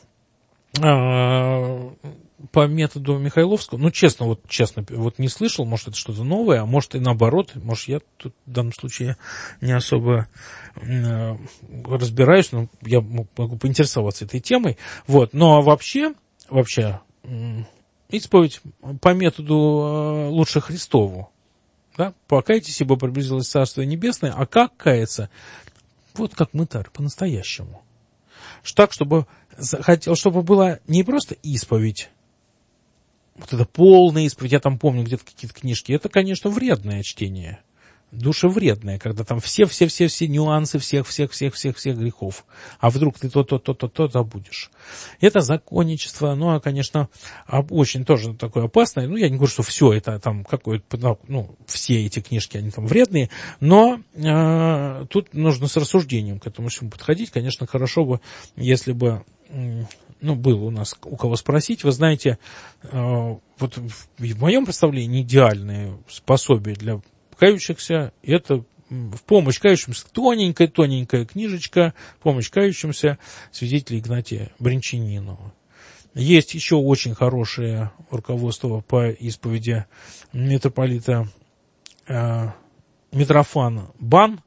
э, по методу Михайловского, ну, честно, вот, честно, вот не слышал, может, это что-то новое, а может, и наоборот, может, я тут в данном случае не особо э, разбираюсь, но я могу поинтересоваться этой темой. Вот, но вообще, вообще, исповедь по методу э, лучше Христову. Да? Покайтесь, ибо приблизилось Царство Небесное. А как каяться? Вот как мытарь, по-настоящему. Так, чтобы хотел, чтобы была не просто исповедь, вот это полная исповедь, я там помню где-то какие-то книжки, это, конечно, вредное чтение. Душевредное, когда там все-все-все-все нюансы всех-всех-всех-всех-всех грехов. А вдруг ты то-то-то-то-то забудешь. Это законничество, ну, а, конечно, очень тоже такое опасное. Ну, я не говорю, что все это там какое-то, ну, все эти книжки, они там вредные, но э, тут нужно с рассуждением к этому всему подходить. Конечно, хорошо бы, если бы, ну, было у нас у кого спросить. Вы знаете, э, вот в моем представлении идеальное пособие для кающихся, это в помощь кающимся тоненькая-тоненькая книжечка «Помощь кающимся» святителя Игнатия Бринчанинова. Есть еще очень хорошее руководство по исповеди митрополита э, Митрофан Бан,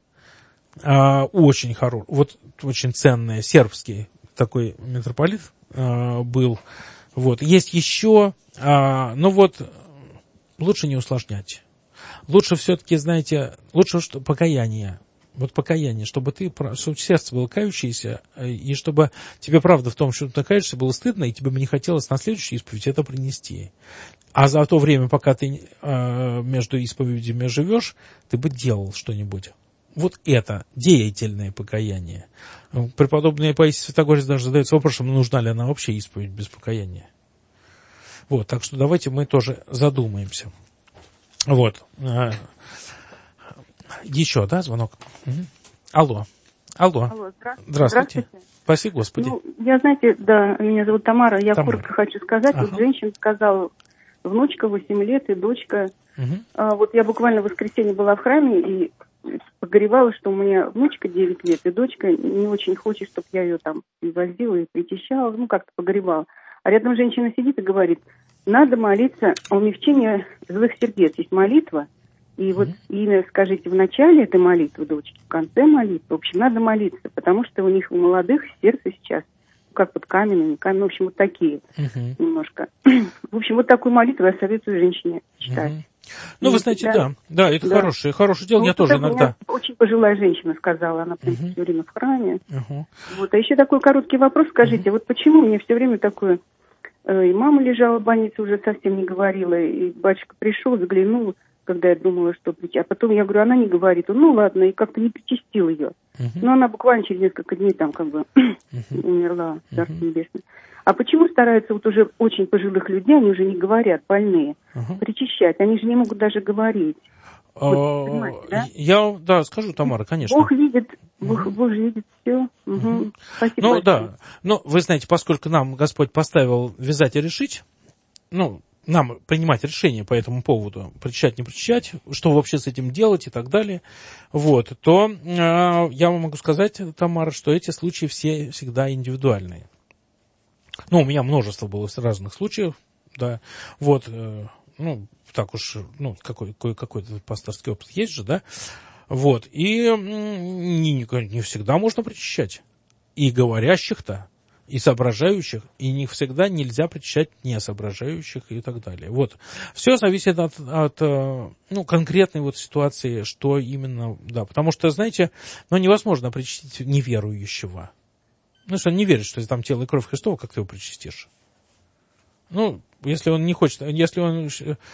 э, очень хороший, вот очень ценный, сербский такой митрополит э, был. Вот. Есть еще, э, но вот лучше не усложнять. Лучше все-таки, знаете, лучше что покаяние. Вот покаяние, чтобы ты, чтобы сердце было кающееся, и чтобы тебе правда в том, что ты каешься, было стыдно, и тебе бы не хотелось на следующую исповедь это принести. А за то время, пока ты э, между исповедями живешь, ты бы делал что-нибудь. Вот это деятельное покаяние. Преподобный Паисий Святогорец даже задается вопросом, нужна ли она вообще исповедь без покаяния. Вот, так что давайте мы тоже задумаемся. Вот. Еще, да, звонок? Угу. Алло. Алло. Алло, здравствуйте. Здравствуйте. Здравствуйте. Спаси Господи. Ну, я, знаете, да, меня зовут Тамара, я Тамара. коротко хочу сказать. Ага. Вот женщина сказала, внучка восемь лет и дочка. Угу. А, вот я буквально в воскресенье была в храме и погоревала, что у меня внучка девять лет, и дочка не очень хочет, чтобы я ее там и возила, и причащала, ну, как-то погоревала. А рядом женщина сидит и говорит, надо молиться о умягчении злых сердец. Есть молитва, и mm-hmm. вот имя скажите в начале этой молитвы дочки, в конце молитвы. В общем, надо молиться, потому что у них, у молодых, сердце сейчас, как вот каменное, не каменное, в общем, вот такие mm-hmm. немножко. В общем, вот такую молитву я советую женщине читать. Mm-hmm. Ну, вы знаете, да, да, да это да. хорошее, хорошее дело, ну, я тоже иногда... Очень пожилая женщина сказала, она, в принципе, uh-huh. все время в храме. Uh-huh. Вот. А еще такой короткий вопрос, скажите, uh-huh. вот почему мне все время такое... И мама лежала в больнице, уже совсем не говорила, и батюшка пришел, заглянул, когда я думала, что... А потом я говорю, она не говорит, ну ладно, и как-то не причастил ее. Uh-huh. Но она буквально через несколько дней там как бы uh-huh. умерла, Царство uh-huh. Небесное. А почему стараются вот уже очень пожилых людей, они уже не говорят, больные, uh-huh. причащать? Они же не могут даже говорить. Вот, да? Я, да, скажу, Тамара, конечно. Бог видит, Бог, Бог же видит все. Угу. Спасибо ну, большое. да. Ну, вы знаете, поскольку нам Господь поставил вязать и решить, ну, нам принимать решение по этому поводу, причащать, не причащать, что вообще с этим делать и так далее, вот, то э, я вам могу сказать, Тамара, что эти случаи все всегда индивидуальные. Ну, у меня множество было разных случаев, да, вот, э, ну, так уж, ну, какой, какой-то пасторский опыт есть же, да, вот, и не, не всегда можно причащать, и говорящих-то, и соображающих, и не всегда нельзя причащать несоображающих и так далее. Вот, все зависит от, от ну, конкретной вот ситуации, что именно, да, потому что, знаете, ну, невозможно причастить неверующего, ну, что он не верит, что там тело и кровь Христова, как ты его причастишь? Ну, если он не хочет, если он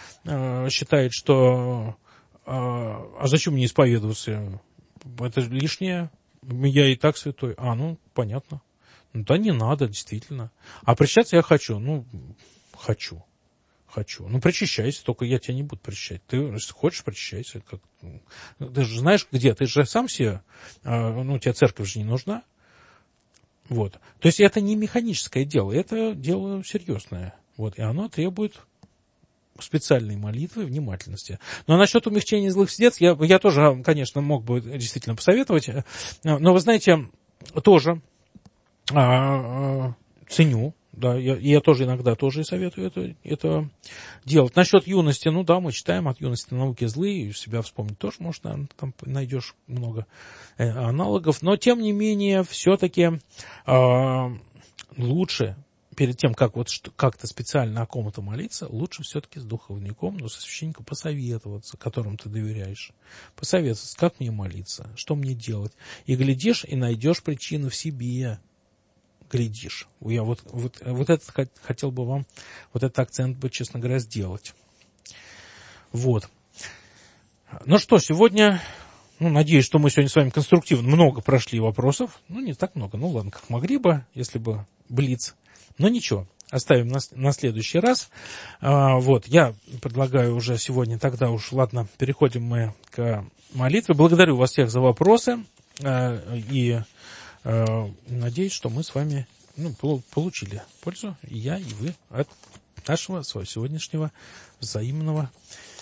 э, считает, что э, а зачем мне исповедоваться? Это лишнее, я и так святой. А, ну, понятно. Ну да, не надо, действительно. А причащаться я хочу. Ну, хочу. Хочу. Ну, причащайся, только я тебя не буду причащать. Ты, если хочешь, причащайся. Как... Ты же знаешь, где? Ты же сам себе... Ну, тебе церковь же не нужна. Вот. То есть это не механическое дело, это дело серьезное. Вот. И оно требует специальной молитвы, внимательности. Но насчет умягчения злых сердец я, я тоже, конечно, мог бы действительно посоветовать. Но вы знаете, тоже а, ценю. Да, я, я тоже иногда тоже советую это, это делать. Насчет юности, ну да, мы читаем от юности науки злые, себя вспомнить тоже, может, наверное, там найдешь много э, аналогов, но тем не менее, все-таки э, лучше, перед тем, как вот что, как-то специально о ком-то молиться, лучше все-таки с духовником, ну, со священником посоветоваться, которому ты доверяешь, посоветоваться, как мне молиться, что мне делать. И глядишь, и найдешь причину в себе. Глядишь. Я вот, вот, вот это хотел бы вам, вот этот акцент бы, честно говоря, сделать. Вот. Ну что, сегодня, ну, надеюсь, что мы сегодня с вами конструктивно много прошли вопросов. Ну, не так много, ну ладно, как могли бы, если бы блиц. Но ничего, оставим на, на следующий раз. А, вот, я предлагаю уже сегодня, тогда уж, ладно, переходим мы к молитве. Благодарю вас всех за вопросы. А, и... Надеюсь, что мы с вами ну, получили пользу, и я, и вы, от нашего сегодняшнего взаимного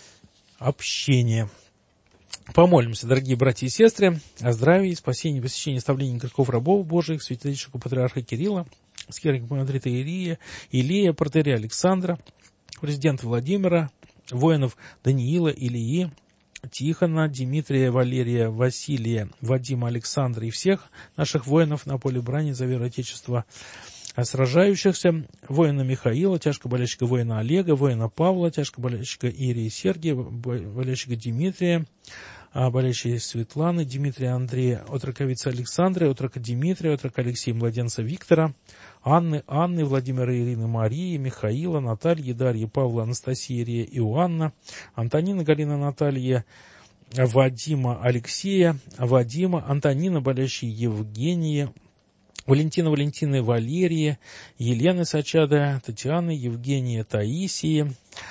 общения. Помолимся, дорогие братья и сестры, о здравии, спасении, посещении, оставлении грехов рабов Божиих, святейшего патриарха Кирилла, архимандрита Илия, Илия, протоиерея Александра, президента Владимира, воинов Даниила, Илии, Тихона, Дмитрия, Валерия, Василия, Вадима, Александра и всех наших воинов на поле брани за веру Отечества сражающихся, воина Михаила, тяжко болящего воина Олега, воина Павла, тяжко болящего Ирии Сергия, болящего Дмитрия, болящей Светланы, Дмитрия Андрея, отроковицы Александры, отрока Дмитрия, отрока Алексея Младенца Виктора, Анны, Анны, Владимира, Ирины, Марии, Михаила, Натальи, Дарьи, Павла, Анастасии, Ирия, Иоанна, Антонина, Галина, Наталья, Вадима, Алексея, Вадима, Антонина, болящей Евгения, Валентина, Валентины, Валерия, Елены Сачада, Татьяны, Евгения, Таисии,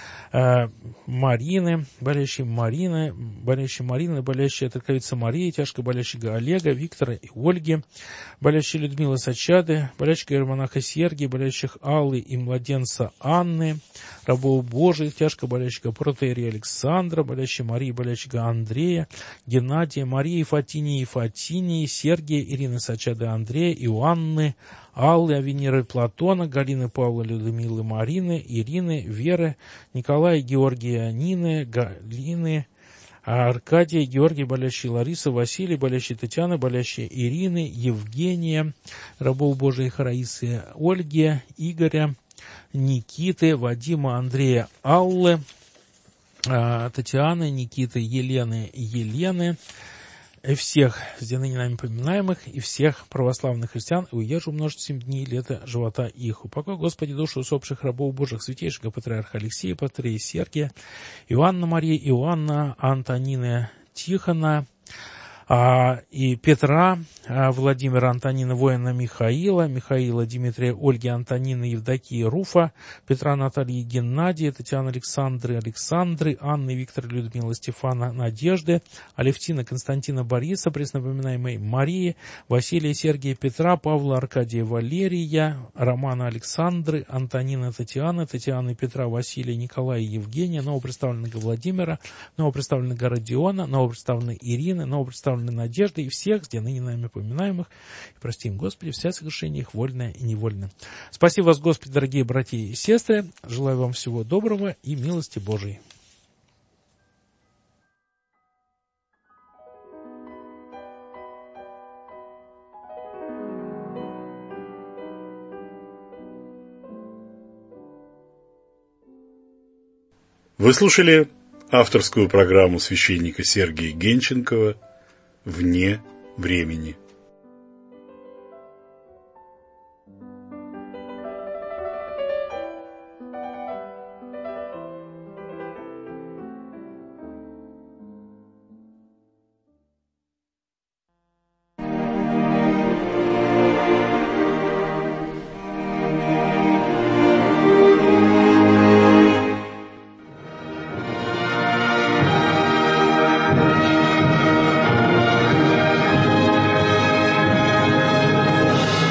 Марины, болящей Марины, болящей Марины, болящей отроковица Марии, тяжко болящего Олега, Виктора и Ольги, болящей Людмилы Сачады, болящего иеромонаха Сергия, болящих Аллы и младенца Анны, рабов Божиих, тяжко болящего протоиерея Александра, болящей Марии, болящего Андрея, Геннадия, Марии, Фатинии, Фатинии, Сергия, Ирины Сачады, Андрея, Иоанны, Аллы, Авениры, Платона, Галины, Павла, Людмилы, Марины, Ирины, Веры, Николая, Георгия, Нины, Галины, Аркадия, Георгий, болящий Лариса, Василий, болящий Татьяна, болящая Ирины, Евгения, рабов Божиих Раисы, Ольги, Игоря, Никиты, Вадима, Андрея, Аллы, Татьяны, Никиты, Елены, Елены, и всех здесь ныне нами поминаемых, и всех православных христиан, и уезжу множить семь дней лета живота их. Упокой, Господи, души усопших рабов Божьих, святейшего патриарха Алексея, патриарха Сергия, Иоанна Марии, Иоанна, Антонины, Тихона, а, и Петра, а, Владимира, Антонина, воина Михаила, Михаила, Дмитрия, Ольги, Антонины, Евдокии, Руфа, Петра, Натальи, Геннадия, Татьяны, Александры, Александры, Анны, Виктора, Людмилы, Стефана, Надежды, Алевтина, Константина, Бориса, преснопоминаемой Марии, Василия, Сергия, Петра, Павла, Аркадия, Валерия, Романа, Александры, Антонина, Татьяны, Татьяны, Петра, Василия, Николая, Евгения, новопредставленного Владимира, новопредставленного Родиона, новопредставленной Ирины, новопредставленного Надежды и всех, где ныне нами поминаемых. И прости им, Господи, все согрешения их, вольное и невольное. Спасибо вас, Господи, дорогие братья и сестры. Желаю вам всего доброго и милости Божией. Вы слушали авторскую программу священника Сергия Генченкова «Вне времени».